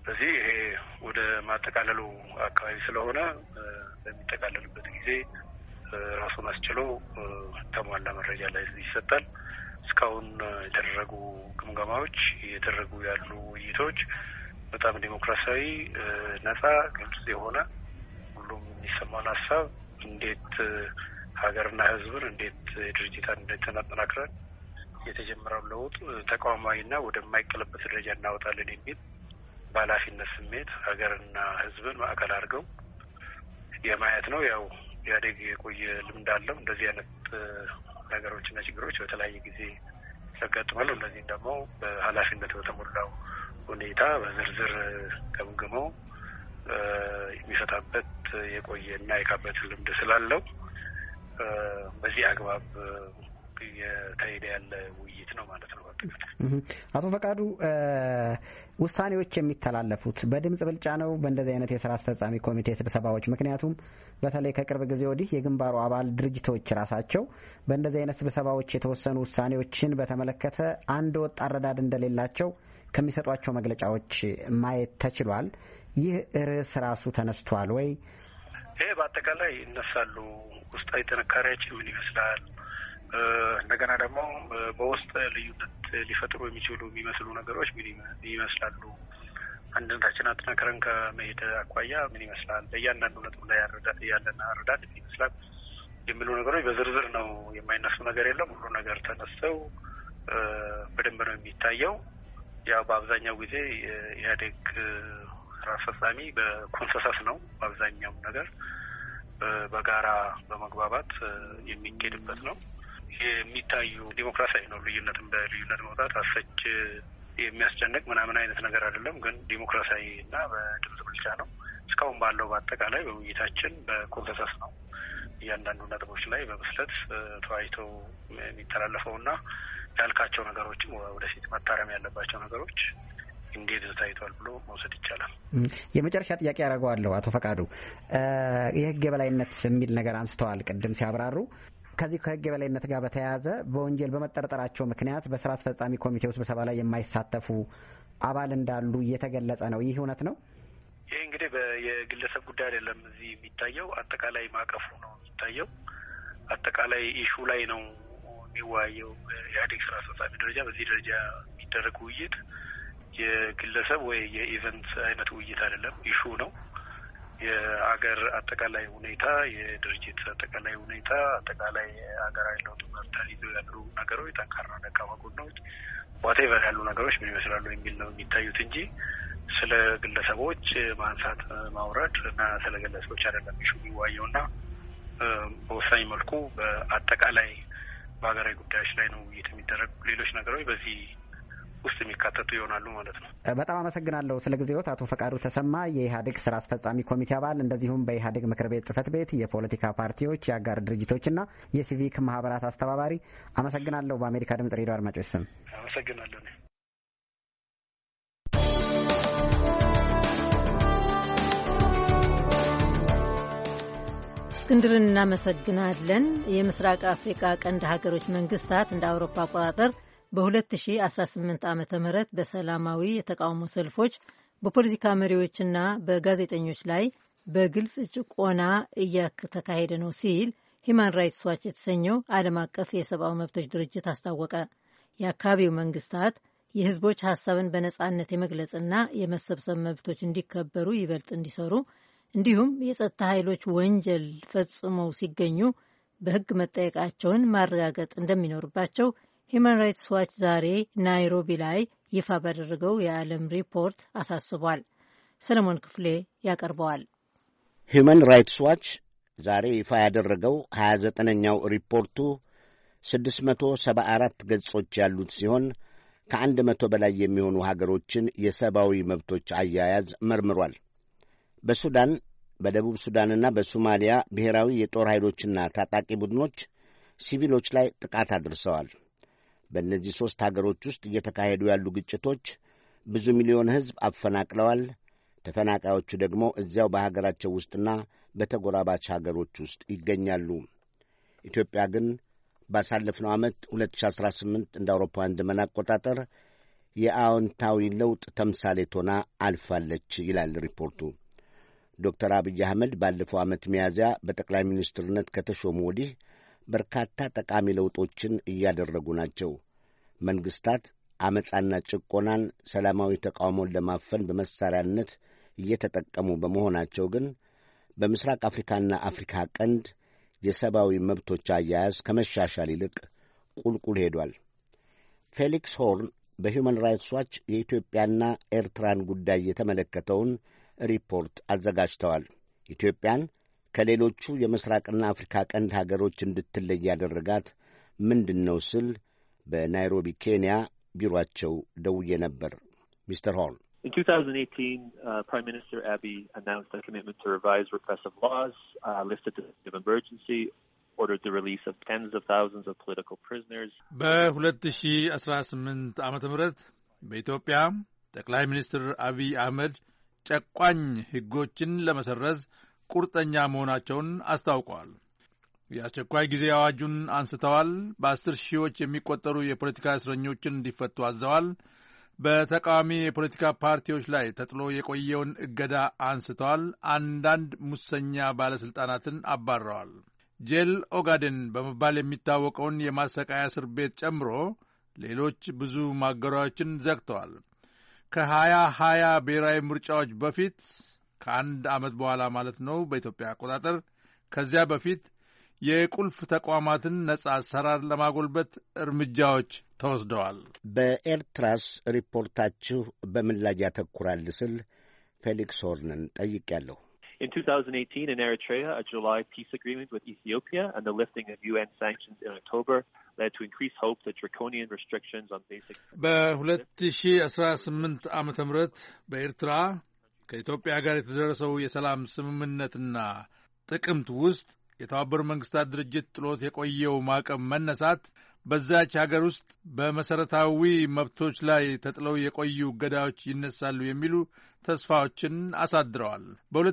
በዚህ ይሄ ወደ ማጠቃለሉ አካባቢ ስለሆነ በሚጠቃለልበት ጊዜ ራሱን አስችሎ ተሟላ መረጃ ላይ ይሰጣል። እስካሁን የተደረጉ ግምገማዎች፣ እየተደረጉ ያሉ ውይይቶች በጣም ዲሞክራሲያዊ፣ ነጻ፣ ግልጽ የሆነ ሁሉም የሚሰማውን ሀሳብ እንዴት ሀገርና ሕዝብን እንዴት ድርጅት አንድነትን አጠናክረን የተጀመረው ለውጥ ተቋማዊና ወደማይቀለበት ደረጃ እናወጣለን የሚል በኃላፊነት ስሜት ሀገርና ሕዝብን ማዕከል አድርገው የማየት ነው። ያው ኢህአዴግ የቆየ ልምድ አለው። እንደዚህ አይነት ነገሮችና ችግሮች በተለያየ ጊዜ ያጋጥማሉ። እነዚህም ደግሞ በኃላፊነት በተሞላው ሁኔታ በዝርዝር ገምግመው የሚፈታበት የቆየና የካበት ልምድ ስላለው በዚህ አግባብ የተሄደ ያለ ውይይት ነው ማለት ነው። አቶ ፈቃዱ፣ ውሳኔዎች የሚተላለፉት በድምጽ ብልጫ ነው በእንደዚህ አይነት የስራ አስፈጻሚ ኮሚቴ ስብሰባዎች? ምክንያቱም በተለይ ከቅርብ ጊዜ ወዲህ የግንባሩ አባል ድርጅቶች ራሳቸው በእንደዚህ አይነት ስብሰባዎች የተወሰኑ ውሳኔዎችን በተመለከተ አንድ ወጥ አረዳድ እንደሌላቸው ከሚሰጧቸው መግለጫዎች ማየት ተችሏል። ይህ ርዕስ ራሱ ተነስቷል ወይ? ይሄ በአጠቃላይ ይነሳሉ። ውስጣዊ ጥንካሬያችን ምን ይመስላል? እንደገና ደግሞ በውስጥ ልዩነት ሊፈጥሩ የሚመስሉ ነገሮች ምን ይመስላሉ? አንድነታችን አጠናክረን ከመሄድ አኳያ ምን ይመስላል? በእያንዳንዱ ነጥብ ላይ ያለን አረዳድ ምን ይመስላል የሚሉ ነገሮች በዝርዝር ነው። የማይነሱ ነገር የለም። ሁሉ ነገር ተነስተው በደንብ ነው የሚታየው። ያው በአብዛኛው ጊዜ የኢህአዴግ ስራ አስፈጻሚ በኮንሰንሰስ ነው በአብዛኛው ነገር በጋራ በመግባባት የሚኬድበት ነው። የሚታዩ ዲሞክራሲያዊ ነው። ልዩነትን በልዩነት መውጣት አሰች የሚያስጨንቅ ምናምን አይነት ነገር አይደለም። ግን ዲሞክራሲያዊ እና በድምጽ ብልጫ ነው። እስካሁን ባለው በአጠቃላይ በውይይታችን በኮንሰንሰስ ነው እያንዳንዱ ነጥቦች ላይ በብስለት ተወያይተው የሚተላለፈውና ያልካቸው ነገሮችም ወደፊት መታረም ያለባቸው ነገሮች እንዴት ታይቷል ብሎ መውሰድ ይቻላል። የመጨረሻ ጥያቄ ያደርገዋለሁ። አቶ ፈቃዱ፣ የህግ የበላይነት የሚል ነገር አንስተዋል ቅድም ሲያብራሩ። ከዚህ ከህግ የበላይነት ጋር በተያያዘ በወንጀል በመጠርጠራቸው ምክንያት በስራ አስፈጻሚ ኮሚቴው ስብሰባ ላይ የማይሳተፉ አባል እንዳሉ እየተገለጸ ነው። ይህ እውነት ነው? ይህ እንግዲህ የግለሰብ ጉዳይ አይደለም። እዚህ የሚታየው አጠቃላይ ማዕቀፉ ነው የሚታየው። አጠቃላይ ኢሹ ላይ ነው የሚወያየው። የኢህአዴግ ስራ አስፈጻሚ ደረጃ በዚህ ደረጃ የሚደረግ ውይይት የግለሰብ ወይ የኢቨንት አይነት ውይይት አይደለም። ኢሹ ነው። የአገር አጠቃላይ ሁኔታ፣ የድርጅት አጠቃላይ ሁኔታ፣ አጠቃላይ ሀገራዊ ለውጥ መርታል ይዘው ያሉ ነገሮች፣ ጠንካራ ደካማ ጎኖች፣ ዋቴቨር ያሉ ነገሮች ምን ይመስላሉ የሚል ነው የሚታዩት እንጂ ስለ ግለሰቦች ማንሳት ማውረድ እና ስለ ግለሰቦች አይደለም ኢሹ የሚዋየው እና በወሳኝ መልኩ በአጠቃላይ በሀገራዊ ጉዳዮች ላይ ነው ውይይት የሚደረግ። ሌሎች ነገሮች በዚህ ውስጥ የሚካተቱ ይሆናሉ ማለት ነው። በጣም አመሰግናለሁ ስለ ጊዜዎት አቶ ፈቃዱ ተሰማ፣ የኢህአዴግ ስራ አስፈጻሚ ኮሚቴ አባል እንደዚሁም በኢህአዴግ ምክር ቤት ጽህፈት ቤት የፖለቲካ ፓርቲዎች የአጋር ድርጅቶችና የሲቪክ ማህበራት አስተባባሪ። አመሰግናለሁ። በአሜሪካ ድምጽ ሬዲዮ አድማጮች ስም አመሰግናለሁ። እስክንድርን እናመሰግናለን። የምስራቅ አፍሪካ ቀንድ ሀገሮች መንግስታት እንደ አውሮፓ አቆጣጠር በ2018 ዓ ም በሰላማዊ የተቃውሞ ሰልፎች በፖለቲካ መሪዎችና በጋዜጠኞች ላይ በግልጽ ጭቆና እየተካሄደ ነው ሲል ሂማን ራይትስ ዋች የተሰኘው ዓለም አቀፍ የሰብአዊ መብቶች ድርጅት አስታወቀ። የአካባቢው መንግስታት የህዝቦች ሀሳብን በነጻነት የመግለጽና የመሰብሰብ መብቶች እንዲከበሩ ይበልጥ እንዲሰሩ እንዲሁም የጸጥታ ኃይሎች ወንጀል ፈጽመው ሲገኙ በህግ መጠየቃቸውን ማረጋገጥ እንደሚኖርባቸው ሂማን ራይትስ ዋች ዛሬ ናይሮቢ ላይ ይፋ ባደረገው የዓለም ሪፖርት አሳስቧል። ሰለሞን ክፍሌ ያቀርበዋል። ሂማን ራይትስ ዋች ዛሬ ይፋ ያደረገው 29ኛው ሪፖርቱ 674 ገጾች ያሉት ሲሆን ከ100 በላይ የሚሆኑ ሀገሮችን የሰብአዊ መብቶች አያያዝ መርምሯል። በሱዳን፣ በደቡብ ሱዳንና በሶማሊያ ብሔራዊ የጦር ኃይሎችና ታጣቂ ቡድኖች ሲቪሎች ላይ ጥቃት አድርሰዋል። በእነዚህ 3 ሀገሮች ውስጥ እየተካሄዱ ያሉ ግጭቶች ብዙ ሚሊዮን ሕዝብ አፈናቅለዋል። ተፈናቃዮቹ ደግሞ እዚያው በሀገራቸው ውስጥና በተጎራባች ሀገሮች ውስጥ ይገኛሉ። ኢትዮጵያ ግን ባሳለፍነው ዓመት 2018 እንደ አውሮፓውያን ዘመን አቆጣጠር የአዎንታዊ ለውጥ ተምሳሌት ሆና አልፋለች ይላል ሪፖርቱ። ዶክተር አብይ አህመድ ባለፈው ዓመት ሚያዝያ በጠቅላይ ሚኒስትርነት ከተሾሙ ወዲህ በርካታ ጠቃሚ ለውጦችን እያደረጉ ናቸው። መንግሥታት ዓመፃና ጭቆናን፣ ሰላማዊ ተቃውሞን ለማፈን በመሣሪያነት እየተጠቀሙ በመሆናቸው ግን በምሥራቅ አፍሪካና አፍሪካ ቀንድ የሰብአዊ መብቶች አያያዝ ከመሻሻል ይልቅ ቁልቁል ሄዷል። ፌሊክስ ሆርን በሂውማን ራይትስ ዋች የኢትዮጵያና ኤርትራን ጉዳይ የተመለከተውን ሪፖርት አዘጋጅተዋል። ኢትዮጵያን ከሌሎቹ የምሥራቅና አፍሪካ ቀንድ ሀገሮች እንድትለይ ያደረጋት ምንድን ነው ስል በናይሮቢ ኬንያ ቢሮአቸው ደውዬ ነበር። ሚስተር ሆርን In 2018, Prime Minister Abiy announced a commitment to revise repressive laws, lifted the state of emergency, ordered the release of tens of thousands of political prisoners. በ2018 ዓመተ ምህረት በኢትዮጵያ ጠቅላይ ሚኒስትር አቢይ አህመድ ጨቋኝ ሕጎችን ለመሰረዝ ቁርጠኛ መሆናቸውን አስታውቀዋል። የአስቸኳይ ጊዜ አዋጁን አንስተዋል። በ10 ሺዎች የሚቆጠሩ የፖለቲካ እስረኞችን እንዲፈቱ አዘዋል። በተቃዋሚ የፖለቲካ ፓርቲዎች ላይ ተጥሎ የቆየውን እገዳ አንስተዋል። አንዳንድ ሙሰኛ ባለሥልጣናትን አባረዋል። ጄል ኦጋዴን በመባል የሚታወቀውን የማሰቃያ እስር ቤት ጨምሮ ሌሎች ብዙ ማገሪያዎችን ዘግተዋል። ከ2020 ብሔራዊ ምርጫዎች በፊት ከአንድ ዓመት በኋላ ማለት ነው በኢትዮጵያ አቆጣጠር፣ ከዚያ በፊት የቁልፍ ተቋማትን ነጻ አሰራር ለማጎልበት እርምጃዎች ተወስደዋል። በኤርትራስ ሪፖርታችሁ በምን ላይ ያተኩራል ስል ፌሊክስ ሆርንን ጠይቄያለሁ። In 2018, in Eritrea, a July peace agreement with Ethiopia and the lifting of UN sanctions in October led to increased hope that draconian restrictions on basic... በ2018 ዓመተ ምህረት በኤርትራ ከኢትዮጵያ ጋር የተደረሰው የሰላም ስምምነትና ጥቅምት ውስጥ የተባበሩት መንግስታት ድርጅት ጥሎት የቆየው ማዕቀብ መነሳት በዛች ሀገር ውስጥ በመሰረታዊ መብቶች ላይ ተጥለው የቆዩ እገዳዎች ይነሳሉ የሚሉ ተስፋዎችን አሳድረዋል።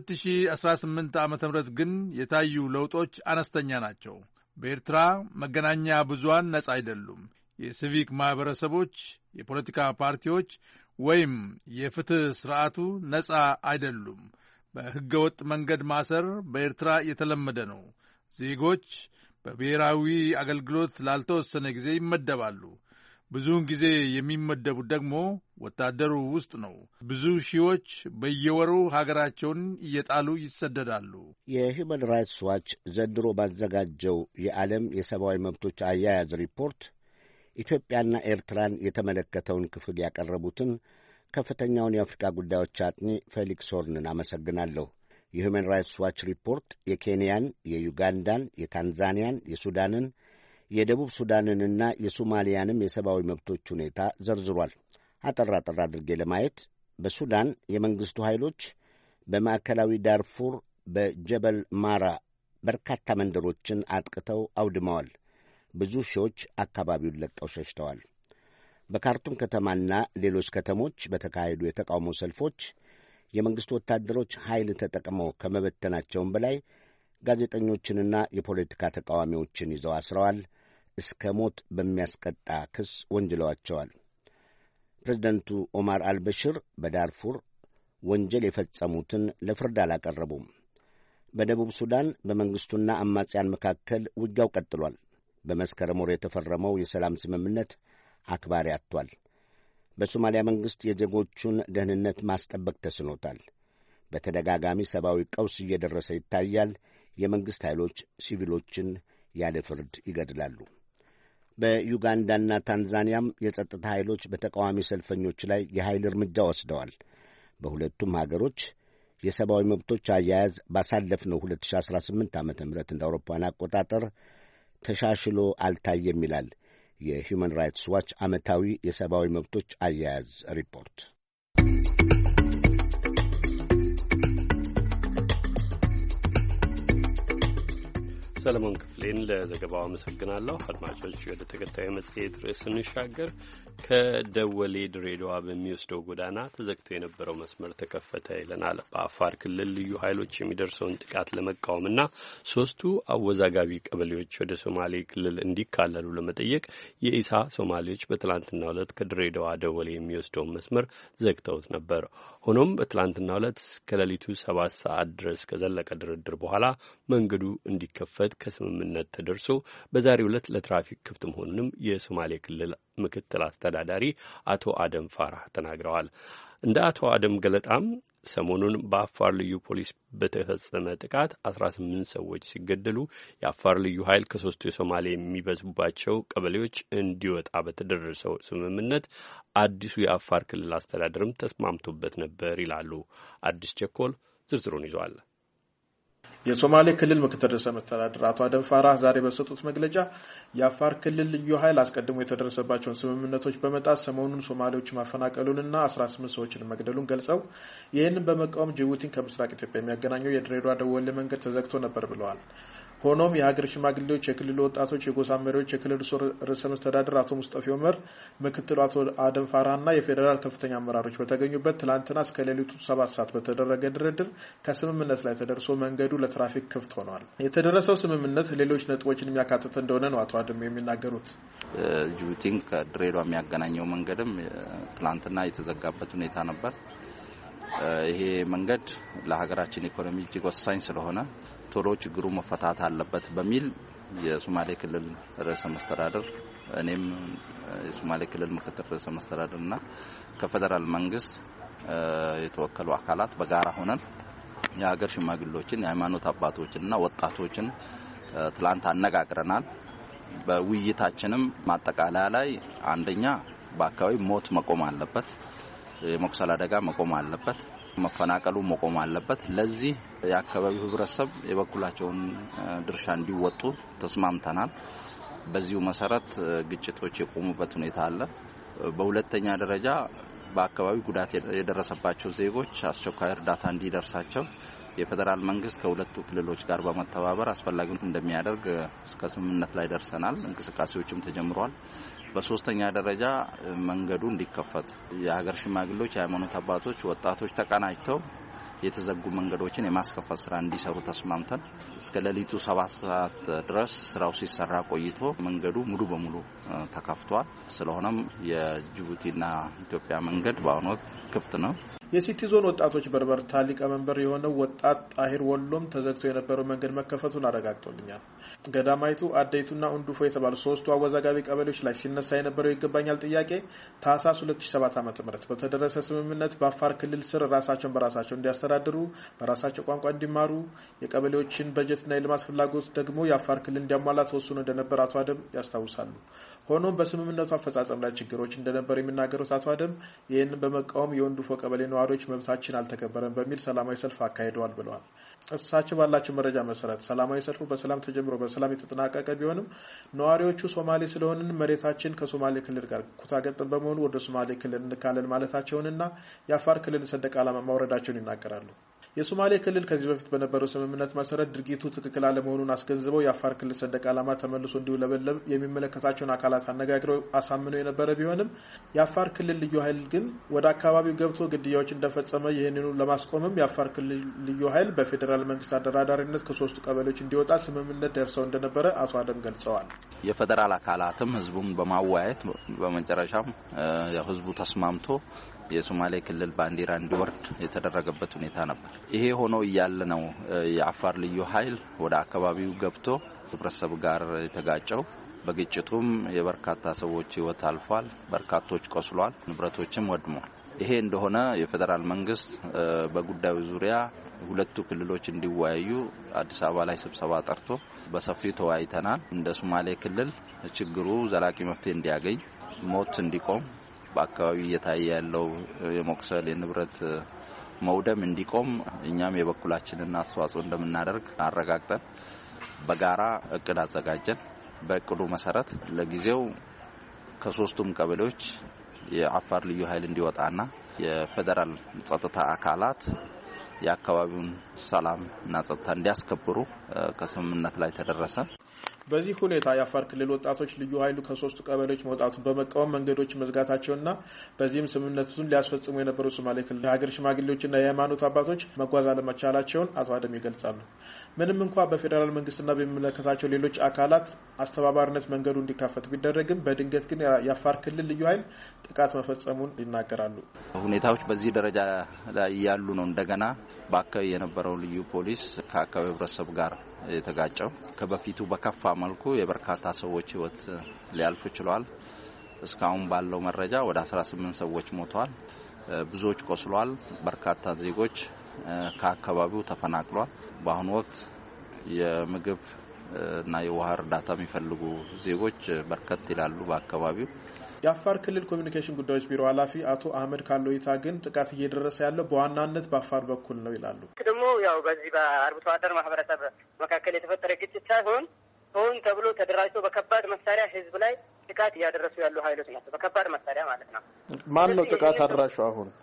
በ2018 ዓ.ም ግን የታዩ ለውጦች አነስተኛ ናቸው። በኤርትራ መገናኛ ብዙሃን ነጻ አይደሉም። የሲቪክ ማህበረሰቦች፣ የፖለቲካ ፓርቲዎች ወይም የፍትህ ስርዓቱ ነጻ አይደሉም። በሕገ ወጥ መንገድ ማሰር በኤርትራ የተለመደ ነው። ዜጎች በብሔራዊ አገልግሎት ላልተወሰነ ጊዜ ይመደባሉ። ብዙውን ጊዜ የሚመደቡት ደግሞ ወታደሩ ውስጥ ነው። ብዙ ሺዎች በየወሩ ሀገራቸውን እየጣሉ ይሰደዳሉ። የሂውማን ራይትስ ዋች ዘንድሮ ባዘጋጀው የዓለም የሰብአዊ መብቶች አያያዝ ሪፖርት ኢትዮጵያና ኤርትራን የተመለከተውን ክፍል ያቀረቡትን ከፍተኛውን የአፍሪካ ጉዳዮች አጥኚ ፌሊክስ ሆርንን አመሰግናለሁ። የሁማን ራይትስ ዋች ሪፖርት የኬንያን፣ የዩጋንዳን፣ የታንዛኒያን፣ የሱዳንን፣ የደቡብ ሱዳንንና የሶማሊያንም የሰብአዊ መብቶች ሁኔታ ዘርዝሯል። አጠር አድርጌ ለማየት በሱዳን የመንግሥቱ ኃይሎች በማዕከላዊ ዳርፉር በጀበል ማራ በርካታ መንደሮችን አጥቅተው አውድመዋል። ብዙ ሺዎች አካባቢውን ለቀው ሸሽተዋል። በካርቱም ከተማና ሌሎች ከተሞች በተካሄዱ የተቃውሞ ሰልፎች የመንግሥቱ ወታደሮች ኃይል ተጠቅመው ከመበተናቸውም በላይ ጋዜጠኞችንና የፖለቲካ ተቃዋሚዎችን ይዘው አስረዋል። እስከ ሞት በሚያስቀጣ ክስ ወንጅለዋቸዋል። ፕሬዝደንቱ ኦማር አልበሽር በዳርፉር ወንጀል የፈጸሙትን ለፍርድ አላቀረቡም። በደቡብ ሱዳን በመንግሥቱና አማጽያን መካከል ውጊያው ቀጥሏል። በመስከረም ወር የተፈረመው የሰላም ስምምነት አክባሪ አጥቷል። በሶማሊያ መንግሥት የዜጎቹን ደህንነት ማስጠበቅ ተስኖታል። በተደጋጋሚ ሰብአዊ ቀውስ እየደረሰ ይታያል። የመንግሥት ኃይሎች ሲቪሎችን ያለ ፍርድ ይገድላሉ። በዩጋንዳና ታንዛኒያም የጸጥታ ኃይሎች በተቃዋሚ ሰልፈኞች ላይ የኃይል እርምጃ ወስደዋል። በሁለቱም ሀገሮች የሰብአዊ መብቶች አያያዝ ባሳለፍነው 2018 ዓ.ም እንደ አውሮፓውያን አቆጣጠር ተሻሽሎ አልታየም ይላል የሂውማን ራይትስ ዋች ዓመታዊ የሰብአዊ መብቶች አያያዝ ሪፖርት። ሰለሞን ክፍሌን ለዘገባው አመሰግናለሁ። አድማጮች ወደ ተከታዩ መጽሔት ርዕስ ስንሻገር ከደወሌ ድሬዳዋ በሚወስደው ጎዳና ተዘግቶ የነበረው መስመር ተከፈተ ይለናል። በአፋር ክልል ልዩ ኃይሎች የሚደርሰውን ጥቃት ለመቃወምና ሶስቱ አወዛጋቢ ቀበሌዎች ወደ ሶማሌ ክልል እንዲካለሉ ለመጠየቅ የኢሳ ሶማሌዎች በትላንትናው ዕለት ከድሬዳዋ ደወሌ የሚወስደውን መስመር ዘግተውት ነበር። ሆኖም በትላንትናው ዕለት ከሌሊቱ 7 ሰዓት ድረስ ከዘለቀ ድርድር በኋላ መንገዱ እንዲከፈት ከስምምነት ተደርሶ በዛሬው ዕለት ለትራፊክ ክፍት መሆኑንም የሶማሌ ክልል ምክትል አስተዳዳሪ አቶ አደም ፋራህ ተናግረዋል። እንደ አቶ አደም ገለጣም ሰሞኑን በአፋር ልዩ ፖሊስ በተፈጸመ ጥቃት 18 ሰዎች ሲገደሉ የአፋር ልዩ ኃይል ከሶስቱ የሶማሌ የሚበዙባቸው ቀበሌዎች እንዲወጣ በተደረሰው ስምምነት አዲሱ የአፋር ክልል አስተዳደርም ተስማምቶበት ነበር ይላሉ። አዲስ ቸኮል ዝርዝሩን ይዟል። የሶማሌ ክልል ምክትል ርዕሰ መስተዳድር አቶ አደም ፋራህ ዛሬ በሰጡት መግለጫ የአፋር ክልል ልዩ ኃይል አስቀድሞ የተደረሰባቸውን ስምምነቶች በመጣስ ሰሞኑን ሶማሌዎች ማፈናቀሉንና 18 ሰዎችን መግደሉን ገልጸው ይህንን በመቃወም ጅቡቲን ከምስራቅ ኢትዮጵያ የሚያገናኘው የድሬዳዋ ደወሌ መንገድ ተዘግቶ ነበር ብለዋል። ሆኖም የሀገር ሽማግሌዎች፣ የክልሉ ወጣቶች፣ የጎሳ መሪዎች፣ የክልሉ ርዕሰ መስተዳድር አቶ ሙስጠፌ ኡመር፣ ምክትሉ አቶ አደም ፋራህና የፌዴራል ከፍተኛ አመራሮች በተገኙበት ትላንትና እስከ ሌሊቱ 7 ሰዓት በተደረገ ድርድር ከስምምነት ላይ ተደርሶ መንገዱ ለትራፊክ ክፍት ሆኗል። የተደረሰው ስምምነት ሌሎች ነጥቦችን የሚያካትት እንደሆነ ነው አቶ አደም የሚናገሩት። ጅቡቲን ከድሬዳዋ የሚያገናኘው መንገድም ትላንትና የተዘጋበት ሁኔታ ነበር። ይሄ መንገድ ለሀገራችን ኢኮኖሚ እጅግ ወሳኝ ስለሆነ ቶሎ ችግሩ መፈታት አለበት በሚል የሶማሌ ክልል ርዕሰ መስተዳድር እኔም የሶማሌ ክልል ምክትል ርዕሰ መስተዳድርና ከፌደራል መንግስት የተወከሉ አካላት በጋራ ሆነን የሀገር ሽማግሌዎችን፣ የሃይማኖት አባቶችንና ወጣቶችን ትላንት አነጋግረናል። በውይይታችንም ማጠቃለያ ላይ አንደኛ በአካባቢ ሞት መቆም አለበት፣ የመቁሰል አደጋ መቆም አለበት፣ መፈናቀሉ መቆም አለበት። ለዚህ የአካባቢው ህብረተሰብ የበኩላቸውን ድርሻ እንዲወጡ ተስማምተናል። በዚሁ መሰረት ግጭቶች የቆሙበት ሁኔታ አለ። በሁለተኛ ደረጃ በአካባቢው ጉዳት የደረሰባቸው ዜጎች አስቸኳይ እርዳታ እንዲደርሳቸው የፌደራል መንግስት ከሁለቱ ክልሎች ጋር በመተባበር አስፈላጊውን እንደሚያደርግ እስከ ስምምነት ላይ ደርሰናል። እንቅስቃሴዎችም ተጀምረዋል። በሶስተኛ ደረጃ መንገዱ እንዲከፈት የሀገር ሽማግሌዎች፣ የሃይማኖት አባቶች፣ ወጣቶች ተቀናጅተው የተዘጉ መንገዶችን የማስከፈት ስራ እንዲሰሩ ተስማምተን እስከ ሌሊቱ 7 ሰዓት ድረስ ስራው ሲሰራ ቆይቶ መንገዱ ሙሉ በሙሉ ተከፍቷል። ስለሆነም የጅቡቲና ኢትዮጵያ መንገድ በአሁኑ ወቅት ክፍት ነው። የሲቲ ዞን ወጣቶች በርበርታ ሊቀመንበር የሆነው ወጣት ጣሂር ወሎም ተዘግቶ የነበረው መንገድ መከፈቱን አረጋግጦልኛል። ገዳማይቱ፣ አደይቱና እንዱፎ የተባሉ ሶስቱ አወዛጋቢ ቀበሌዎች ላይ ሲነሳ የነበረው ይገባኛል ጥያቄ ታህሳስ 2007 ዓ.ም በተደረሰ ስምምነት በአፋር ክልል ስር ራሳቸውን በራሳቸው እንዲያስተዳድሩ፣ በራሳቸው ቋንቋ እንዲማሩ፣ የቀበሌዎችን በጀትና የልማት ፍላጎት ደግሞ የአፋር ክልል እንዲያሟላ ተወስኖ እንደነበር አቶ አደም ያስታውሳሉ። ሆኖም በስምምነቱ አፈጻጸም ላይ ችግሮች እንደነበሩ የሚናገሩት አቶ አደም ይህንን በመቃወም የወንዱፎ ቀበሌ ነዋሪዎች መብታችን አልተከበረም በሚል ሰላማዊ ሰልፍ አካሂደዋል ብለዋል። እሳቸው ባላቸው መረጃ መሰረት ሰላማዊ ሰልፉ በሰላም ተጀምሮ በሰላም የተጠናቀቀ ቢሆንም ነዋሪዎቹ ሶማሌ ስለሆንን መሬታችን ከሶማሌ ክልል ጋር ኩታገጠም በመሆኑ ወደ ሶማሌ ክልል እንካለን ማለታቸውንና የአፋር ክልል ሰንደቅ ዓላማ ማውረዳቸውን ይናገራሉ። የሶማሌ ክልል ከዚህ በፊት በነበረው ስምምነት መሰረት ድርጊቱ ትክክል አለመሆኑን አስገንዝበው የአፋር ክልል ሰንደቅ ዓላማ ተመልሶ እንዲውለበለብ የሚመለከታቸውን አካላት አነጋግረው አሳምነው የነበረ ቢሆንም የአፋር ክልል ልዩ ኃይል ግን ወደ አካባቢው ገብቶ ግድያዎች እንደፈጸመ ይህንኑ ለማስቆምም የአፋር ክልል ልዩ ኃይል በፌዴራል መንግስት አደራዳሪነት ከሶስቱ ቀበሌዎች እንዲወጣ ስምምነት ደርሰው እንደነበረ አቶ አደም ገልጸዋል። የፌዴራል አካላትም ህዝቡን በማወያየት በመጨረሻም ህዝቡ ተስማምቶ የሶማሌ ክልል ባንዲራ እንዲወርድ የተደረገበት ሁኔታ ነበር። ይሄ ሆኖ እያለ ነው የአፋር ልዩ ኃይል ወደ አካባቢው ገብቶ ህብረተሰብ ጋር የተጋጨው። በግጭቱም የበርካታ ሰዎች ህይወት አልፏል፣ በርካቶች ቆስሏል፣ ንብረቶችም ወድሟል። ይሄ እንደሆነ የፌዴራል መንግስት በጉዳዩ ዙሪያ ሁለቱ ክልሎች እንዲወያዩ አዲስ አበባ ላይ ስብሰባ ጠርቶ በሰፊው ተወያይተናል። እንደ ሶማሌ ክልል ችግሩ ዘላቂ መፍትሄ እንዲያገኝ፣ ሞት እንዲቆም፣ በአካባቢ እየታየ ያለው የመቁሰል የንብረት መውደም እንዲቆም እኛም የበኩላችንን አስተዋጽኦ እንደምናደርግ አረጋግጠን በጋራ እቅድ አዘጋጀን። በእቅዱ መሰረት ለጊዜው ከሶስቱም ቀበሌዎች የአፋር ልዩ ኃይል እንዲወጣና የፌዴራል ጸጥታ አካላት የአካባቢውን ሰላም እና ጸጥታ እንዲያስከብሩ ከስምምነት ላይ ተደረሰ። በዚህ ሁኔታ የአፋር ክልል ወጣቶች ልዩ ኃይሉ ከ3 ቀበሌዎች መውጣቱን በመቃወም መንገዶች መዝጋታቸውና በዚህም ስምምነቱን ሊያስፈጽሙ የነበሩ ሶማሌ ክልል የሀገር ሽማግሌዎችና የሃይማኖት አባቶች መጓዝ አለመቻላቸውን አቶ አደም ይገልጻሉ። ምንም እንኳ በፌዴራል መንግስትና በሚመለከታቸው ሌሎች አካላት አስተባባሪነት መንገዱ እንዲካፈት ቢደረግም በድንገት ግን የአፋር ክልል ልዩ ኃይል ጥቃት መፈጸሙን ይናገራሉ። ሁኔታዎች በዚህ ደረጃ ላይ ያሉ ነው እንደገና በአካባቢ የነበረው ልዩ ፖሊስ ከአካባቢው ህብረተሰብ ጋር የተጋጨው ከበፊቱ በከፋ መልኩ የበርካታ ሰዎች ህይወት ሊያልፍ ችሏል። እስካሁን ባለው መረጃ ወደ 18 ሰዎች ሞተዋል፣ ብዙዎች ቆስለዋል። በርካታ ዜጎች ከአካባቢው ተፈናቅለዋል። በአሁኑ ወቅት የምግብ እና የውሃ እርዳታ የሚፈልጉ ዜጎች በርከት ይላሉ በአካባቢው። የአፋር ክልል ኮሚኒኬሽን ጉዳዮች ቢሮ ኃላፊ አቶ አህመድ ካሎይታ ግን ጥቃት እየደረሰ ያለው በዋናነት በአፋር በኩል ነው ይላሉ። ደግሞ ያው በዚህ በአርብቶ አደር ማህበረሰብ መካከል የተፈጠረ ግጭት ሳይሆን ሆን ተብሎ ተደራጅቶ በከባድ መሳሪያ ህዝብ ላይ ጥቃት እያደረሱ ያሉ ኃይሎች ናቸው። በከባድ መሳሪያ ማለት ነው። ማን ነው ጥቃት አድራሹ?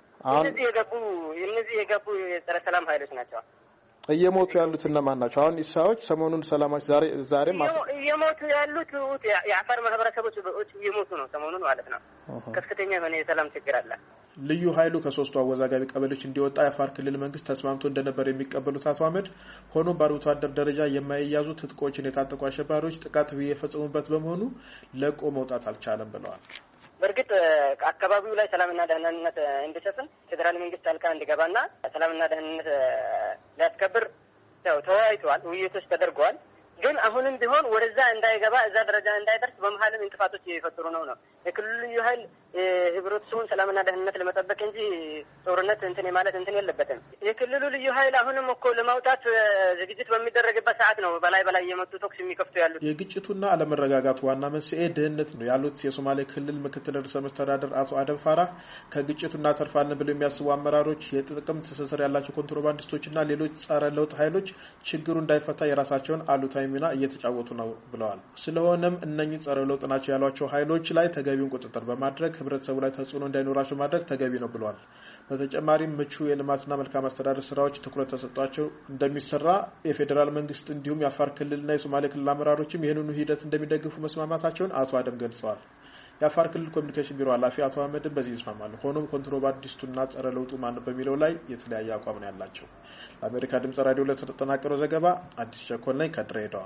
እነዚህ የገቡ የጸረ ሰላም ኃይሎች ናቸው። እየሞቱ ያሉት እነማን ናቸው? አሁን ኢሳዎች ሰሞኑን ሰላማች ዛሬም እየሞቱ ያሉት የአፋር ማህበረሰቦች እየሞቱ ነው ሰሞኑን ማለት ነው። ከፍተኛ የሆነ የሰላም ችግር አለ። ልዩ ኃይሉ ከ3 አወዛጋቢ ቀበሌዎች እንዲወጣ የአፋር ክልል መንግስት ተስማምቶ እንደነበር የሚቀበሉት አቶ አህመድ ሆኖም በአርብቶ አደር ደረጃ የማይያዙ ትጥቆችን የታጠቁ አሸባሪዎች ጥቃት የፈጸሙበት በመሆኑ ለቆ መውጣት አልቻለም ብለዋል። በእርግጥ አካባቢው ላይ ሰላምና ደህንነት እንዲሰፍን ፌዴራል መንግስት ጣልቃ እንዲገባና ሰላምና ደህንነት ሊያስከብር ተወያይተዋል፣ ውይይቶች ተደርገዋል። ግን አሁንም ቢሆን ወደዛ እንዳይገባ እዛ ደረጃ እንዳይደርስ በመሀልም እንቅፋቶች እየፈጠሩ ነው። የክልሉ ልዩ ኃይል ህብረተሰቡን ሰላምና ደህንነት ለመጠበቅ እንጂ ጦርነት ማለት የለበትም። የክልሉ ልዩ ኃይል አሁንም እኮ ለማውጣት ዝግጅት በሚደረግበት ሰዓት ነው በላይ እየመጡ ቶክስ የሚከፍቱ ያሉት። የግጭቱና አለመረጋጋቱ ዋና መንስኤ ድህነት ነው ያሉት የሶማሌ ክልል ምክትል ርዕሰ መስተዳድር አቶ አደም ፋራህ ከግጭቱ እናተርፋለን ብለው የሚያስቡ አመራሮች፣ የጥቅም ትስስር ያላቸው ኮንትሮባንዲስቶችና ሌሎች ጸረ ለውጥ ኃይሎች ችግሩ እንዳይፈታ የራሳቸውን አሉታዊ ሚና እየተጫወቱ ነው ብለዋል። ስለሆነም እነኚህ ጸረ ለውጥ ናቸው ያሏቸው ኃይሎች ላይ ተገቢውን ቁጥጥር በማድረግ ህብረተሰቡ ላይ ተጽዕኖ እንዳይኖራቸው ማድረግ ተገቢ ነው ብለዋል። በተጨማሪም ምቹ የልማትና መልካም አስተዳደር ስራዎች ትኩረት ተሰጥቷቸው እንደሚሰራ የፌዴራል መንግስት እንዲሁም የአፋር ክልልና የሶማሌ ክልል አመራሮችም ይህንኑ ሂደት እንደሚደግፉ መስማማታቸውን አቶ አደም ገልጸዋል። የአፋር ክልል ኮሚኒኬሽን ቢሮ ኃላፊ አቶ አህመድን በዚህ ይስማማሉ። ሆኖም ኮንትሮባንዲስቱና ጸረ ለውጡ ማን በሚለው ላይ የተለያየ አቋም ነው ያላቸው። ለአሜሪካ ድምጽ ራዲዮ ለተጠናቀረው ዘገባ አዲስ ቸኮል ነኝ ከድሬዳዋ።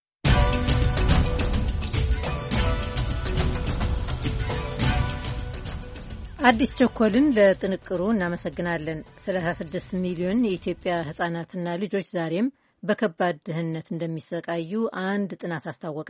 አዲስ ቸኮልን ለጥንቅሩ እናመሰግናለን። 36 ሚሊዮን የኢትዮጵያ ህጻናትና ልጆች ዛሬም በከባድ ድህነት እንደሚሰቃዩ አንድ ጥናት አስታወቀ።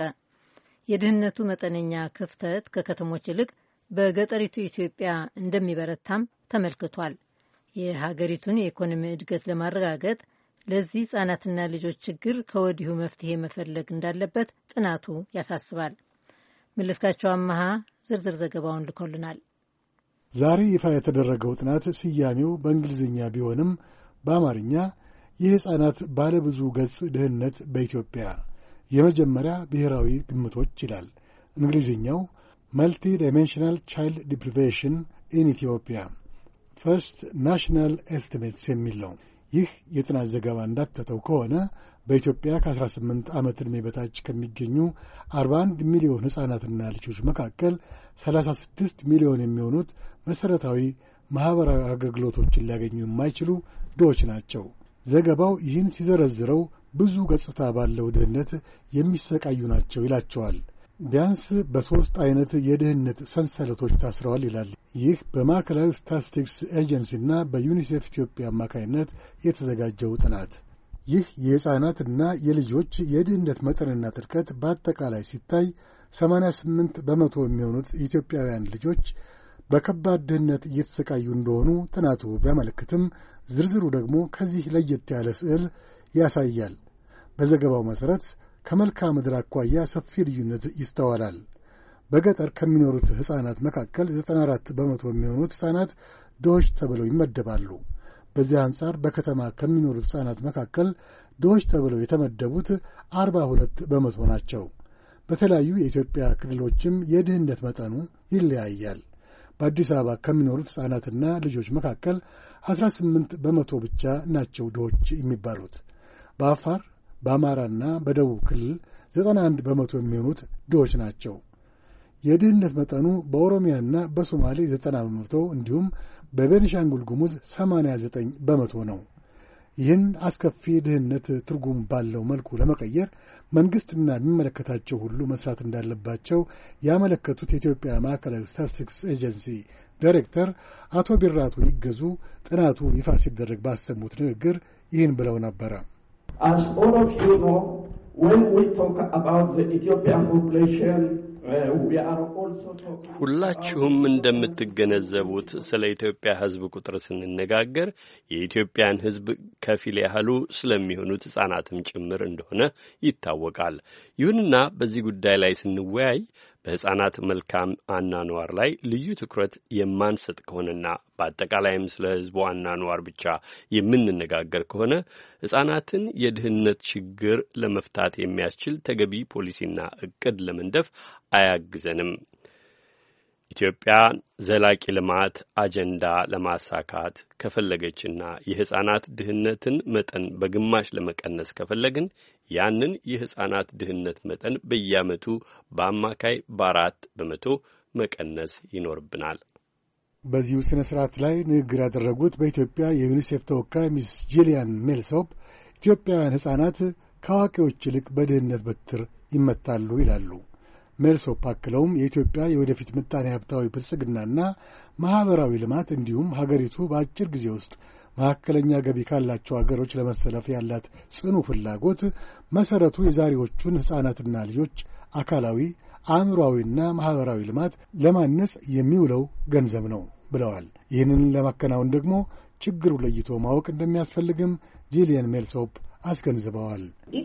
የድህነቱ መጠነኛ ክፍተት ከከተሞች ይልቅ በገጠሪቱ ኢትዮጵያ እንደሚበረታም ተመልክቷል። የሀገሪቱን የኢኮኖሚ እድገት ለማረጋገጥ ለዚህ ህጻናትና ልጆች ችግር ከወዲሁ መፍትሄ መፈለግ እንዳለበት ጥናቱ ያሳስባል። መለስካቸው አመሃ ዝርዝር ዘገባውን ልኮልናል። ዛሬ ይፋ የተደረገው ጥናት ስያሜው በእንግሊዝኛ ቢሆንም በአማርኛ የሕፃናት ባለብዙ ገጽ ድህነት በኢትዮጵያ የመጀመሪያ ብሔራዊ ግምቶች ይላል። እንግሊዝኛው መልቲ ዳይሜንሽናል ቻይልድ ዲፕሪቬሽን ኢን ኢትዮጵያ ፈርስት ናሽናል ኤስቲሜትስ የሚል ነው። ይህ የጥናት ዘገባ እንዳተተው ከሆነ በኢትዮጵያ ከ18 ዓመት ዕድሜ በታች ከሚገኙ 41 ሚሊዮን ሕፃናትና ልጆች መካከል 36 ሚሊዮን የሚሆኑት መሠረታዊ ማኅበራዊ አገልግሎቶችን ሊያገኙ የማይችሉ ድሆች ናቸው። ዘገባው ይህን ሲዘረዝረው ብዙ ገጽታ ባለው ድህነት የሚሰቃዩ ናቸው ይላቸዋል። ቢያንስ በሦስት ዐይነት የድህነት ሰንሰለቶች ታስረዋል ይላል። ይህ በማዕከላዊ ስታቲስቲክስ ኤጀንሲና በዩኒሴፍ ኢትዮጵያ አማካይነት የተዘጋጀው ጥናት ይህ የሕፃናትና የልጆች የድህነት መጠንና ጥልቀት በአጠቃላይ ሲታይ 88 በመቶ የሚሆኑት ኢትዮጵያውያን ልጆች በከባድ ድህነት እየተሰቃዩ እንደሆኑ ጥናቱ ቢያመለክትም ዝርዝሩ ደግሞ ከዚህ ለየት ያለ ስዕል ያሳያል። በዘገባው መሠረት ከመልክዓ ምድር አኳያ ሰፊ ልዩነት ይስተዋላል። በገጠር ከሚኖሩት ሕፃናት መካከል 94 በመቶ የሚሆኑት ሕፃናት ድሆች ተብለው ይመደባሉ። በዚህ አንጻር በከተማ ከሚኖሩት ሕፃናት መካከል ድሆች ተብለው የተመደቡት 42 በመቶ ናቸው። በተለያዩ የኢትዮጵያ ክልሎችም የድህነት መጠኑ ይለያያል። በአዲስ አበባ ከሚኖሩት ሕፃናትና ልጆች መካከል 18 በመቶ ብቻ ናቸው ድሆች የሚባሉት። በአፋር በአማራና በደቡብ ክልል 91 በመቶ የሚሆኑት ድሆች ናቸው። የድህነት መጠኑ በኦሮሚያና በሶማሌ 90 በመቶ እንዲሁም በቤኒሻንጉል ጉሙዝ 89 በመቶ ነው። ይህን አስከፊ ድህነት ትርጉም ባለው መልኩ ለመቀየር መንግሥትና የሚመለከታቸው ሁሉ መስራት እንዳለባቸው ያመለከቱት የኢትዮጵያ ማዕከላዊ ስታቲስቲክስ ኤጀንሲ ዳይሬክተር አቶ ቢራቱ ይገዙ ጥናቱ ይፋ ሲደረግ ባሰሙት ንግግር ይህን ብለው ነበረ። As all of you know, when we talk about the Ethiopian population, ሁላችሁም እንደምትገነዘቡት ስለ ኢትዮጵያ ሕዝብ ቁጥር ስንነጋገር የኢትዮጵያን ሕዝብ ከፊል ያህሉ ስለሚሆኑት ሕፃናትም ጭምር እንደሆነ ይታወቃል። ይሁንና በዚህ ጉዳይ ላይ ስንወያይ በሕፃናት መልካም አኗኗር ላይ ልዩ ትኩረት የማንሰጥ ከሆነና በአጠቃላይም ስለ ሕዝቡ አኗኗር ብቻ የምንነጋገር ከሆነ ሕፃናትን የድህነት ችግር ለመፍታት የሚያስችል ተገቢ ፖሊሲና ዕቅድ ለመንደፍ አያግዘንም። ኢትዮጵያ ዘላቂ ልማት አጀንዳ ለማሳካት ከፈለገችና የሕፃናት ድህነትን መጠን በግማሽ ለመቀነስ ከፈለግን ያንን የሕፃናት ድህነት መጠን በየዓመቱ በአማካይ በ4 በመቶ መቀነስ ይኖርብናል። በዚሁ ሥነ ሥርዓት ላይ ንግግር ያደረጉት በኢትዮጵያ የዩኒሴፍ ተወካይ ሚስ ጂሊያን ሜልሶፕ ኢትዮጵያውያን ሕፃናት ከአዋቂዎች ይልቅ በድህነት በትር ይመታሉ ይላሉ። ሜልሶፕ አክለውም የኢትዮጵያ የወደፊት ምጣኔ ሀብታዊ ብልጽግናና ማኅበራዊ ልማት እንዲሁም ሀገሪቱ በአጭር ጊዜ ውስጥ መካከለኛ ገቢ ካላቸው አገሮች ለመሰለፍ ያላት ጽኑ ፍላጎት መሠረቱ የዛሬዎቹን ሕፃናትና ልጆች አካላዊ፣ አእምሮአዊና ማኅበራዊ ልማት ለማነጽ የሚውለው ገንዘብ ነው ብለዋል። ይህንን ለማከናወን ደግሞ ችግሩ ለይቶ ማወቅ እንደሚያስፈልግም ጂሊያን ሜልሶፕ አስገንዝበዋል።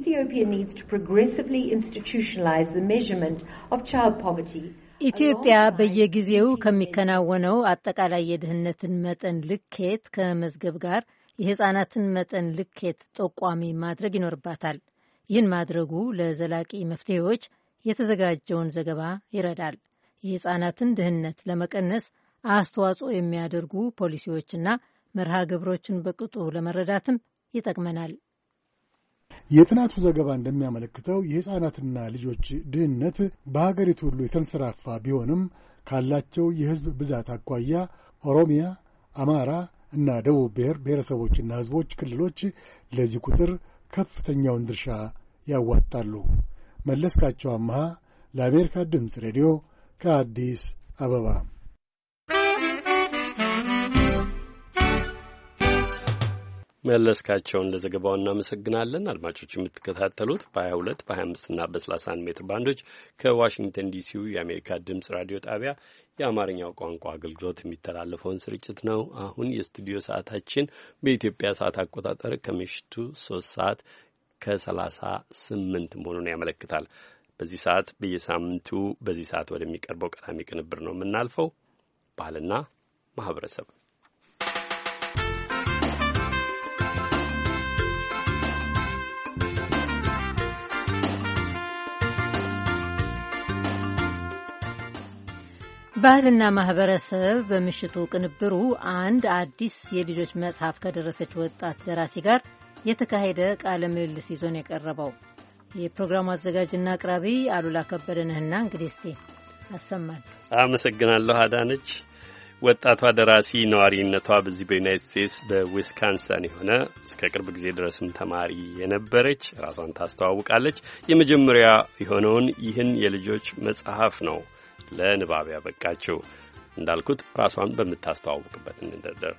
ኢትዮጵያ በየጊዜው ከሚከናወነው አጠቃላይ የድህነትን መጠን ልኬት ከመዝገብ ጋር የሕፃናትን መጠን ልኬት ጠቋሚ ማድረግ ይኖርባታል። ይህን ማድረጉ ለዘላቂ መፍትሄዎች የተዘጋጀውን ዘገባ ይረዳል። የሕፃናትን ድህነት ለመቀነስ አስተዋጽኦ የሚያደርጉ ፖሊሲዎችና መርሃ ግብሮችን በቅጡ ለመረዳትም ይጠቅመናል። የጥናቱ ዘገባ እንደሚያመለክተው የሕፃናትና ልጆች ድህነት በሀገሪቱ ሁሉ የተንሰራፋ ቢሆንም ካላቸው የሕዝብ ብዛት አኳያ ኦሮሚያ፣ አማራ እና ደቡብ ብሔረሰቦችና ሕዝቦች ክልሎች ለዚህ ቁጥር ከፍተኛውን ድርሻ ያዋጣሉ። መለስካቸው አምሃ ለአሜሪካ ድምፅ ሬዲዮ ከአዲስ አበባ። መለስካቸውን ለዘገባው እናመሰግናለን። አድማጮች የምትከታተሉት በ22 በ25 እና በ31 ሜትር ባንዶች ከዋሽንግተን ዲሲው የአሜሪካ ድምፅ ራዲዮ ጣቢያ የአማርኛው ቋንቋ አገልግሎት የሚተላለፈውን ስርጭት ነው። አሁን የስቱዲዮ ሰዓታችን በኢትዮጵያ ሰዓት አቆጣጠር ከምሽቱ 3 ሰዓት ከ38 መሆኑን ያመለክታል። በዚህ ሰዓት በየሳምንቱ በዚህ ሰዓት ወደሚቀርበው ቀዳሚ ቅንብር ነው የምናልፈው። ባህልና ማህበረሰብ ባህልና ማህበረሰብ በምሽቱ ቅንብሩ አንድ አዲስ የልጆች መጽሐፍ ከደረሰች ወጣት ደራሲ ጋር የተካሄደ ቃለ ምልልስ ይዞ ነው የቀረበው። የፕሮግራሙ አዘጋጅና አቅራቢ አሉላ ከበደ ነህና እንግዲህ እስቲ አሰማን። አመሰግናለሁ አዳነች። ወጣቷ ደራሲ ነዋሪነቷ በዚህ በዩናይትድ ስቴትስ በዊስካንሰን የሆነ እስከ ቅርብ ጊዜ ድረስም ተማሪ የነበረች ራሷን ታስተዋውቃለች። የመጀመሪያ የሆነውን ይህን የልጆች መጽሐፍ ነው ለንባብ ያበቃቸው። እንዳልኩት ራሷን በምታስተዋውቅበት እንደደር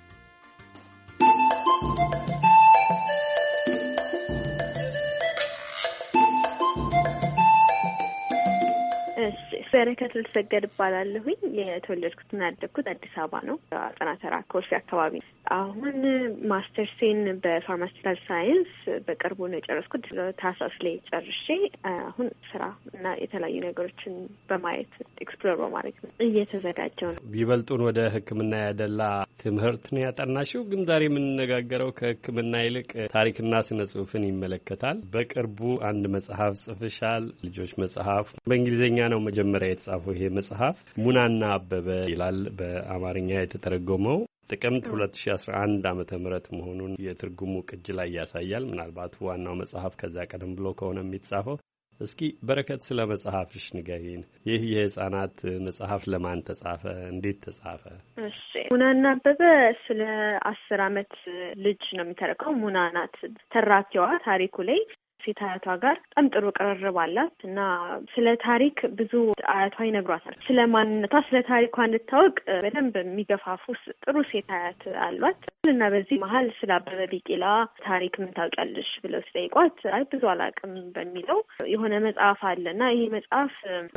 በረከት ልሰገድ እባላለሁኝ። የተወለድኩትና ያደግኩት አዲስ አበባ ነው። አጠና ተራ ኮልፌ አካባቢ። አሁን ማስተርሴን በፋርማሲካል ሳይንስ በቅርቡ ነው የጨረስኩት። ታህሳስ ላይ ጨርሼ አሁን ስራ እና የተለያዩ ነገሮችን በማየት ኤክስፕሎር በማድረግ እየተዘጋጀው ነው። ይበልጡን ወደ ሕክምና ያደላ ትምህርት ነው ያጠናሽው። ግን ዛሬ የምንነጋገረው ከሕክምና ይልቅ ታሪክና ስነ ጽሁፍን ይመለከታል። በቅርቡ አንድ መጽሐፍ ጽፍሻል። ልጆች መጽሐፍ በእንግሊዝኛ ነው መጀመሪያ የተጻፈው ይሄ መጽሐፍ ሙናና አበበ ይላል በአማርኛ የተተረጎመው። ጥቅምት 2011 ዓመተ ምህረት መሆኑን የትርጉሙ ቅጅ ላይ ያሳያል። ምናልባት ዋናው መጽሐፍ ከዛ ቀደም ብሎ ከሆነ የሚጻፈው። እስኪ በረከት ስለ መጽሐፍሽ ንገሪን። ይህ የህፃናት መጽሐፍ ለማን ተጻፈ? እንዴት ተጻፈ? እሺ፣ ሙናና አበበ ስለ 10 ዓመት ልጅ ነው የሚተረከው። ሙና ናት ተራኪዋ ታሪኩ ላይ። ሴት አያቷ ጋር በጣም ጥሩ ቅርርብ አላት እና ስለ ታሪክ ብዙ አያቷ ይነግሯታል። ስለ ማንነቷ፣ ስለ ታሪኳ እንድታወቅ በደንብ የሚገፋፉ ጥሩ ሴት አያት አሏት እና በዚህ መሀል ስለ አበበ ቢቂላ ታሪክ ምን ታውቂያለሽ ብለው ሲጠይቋት አይ ብዙ አላውቅም በሚለው የሆነ መጽሐፍ አለ እና ይሄ መጽሐፍ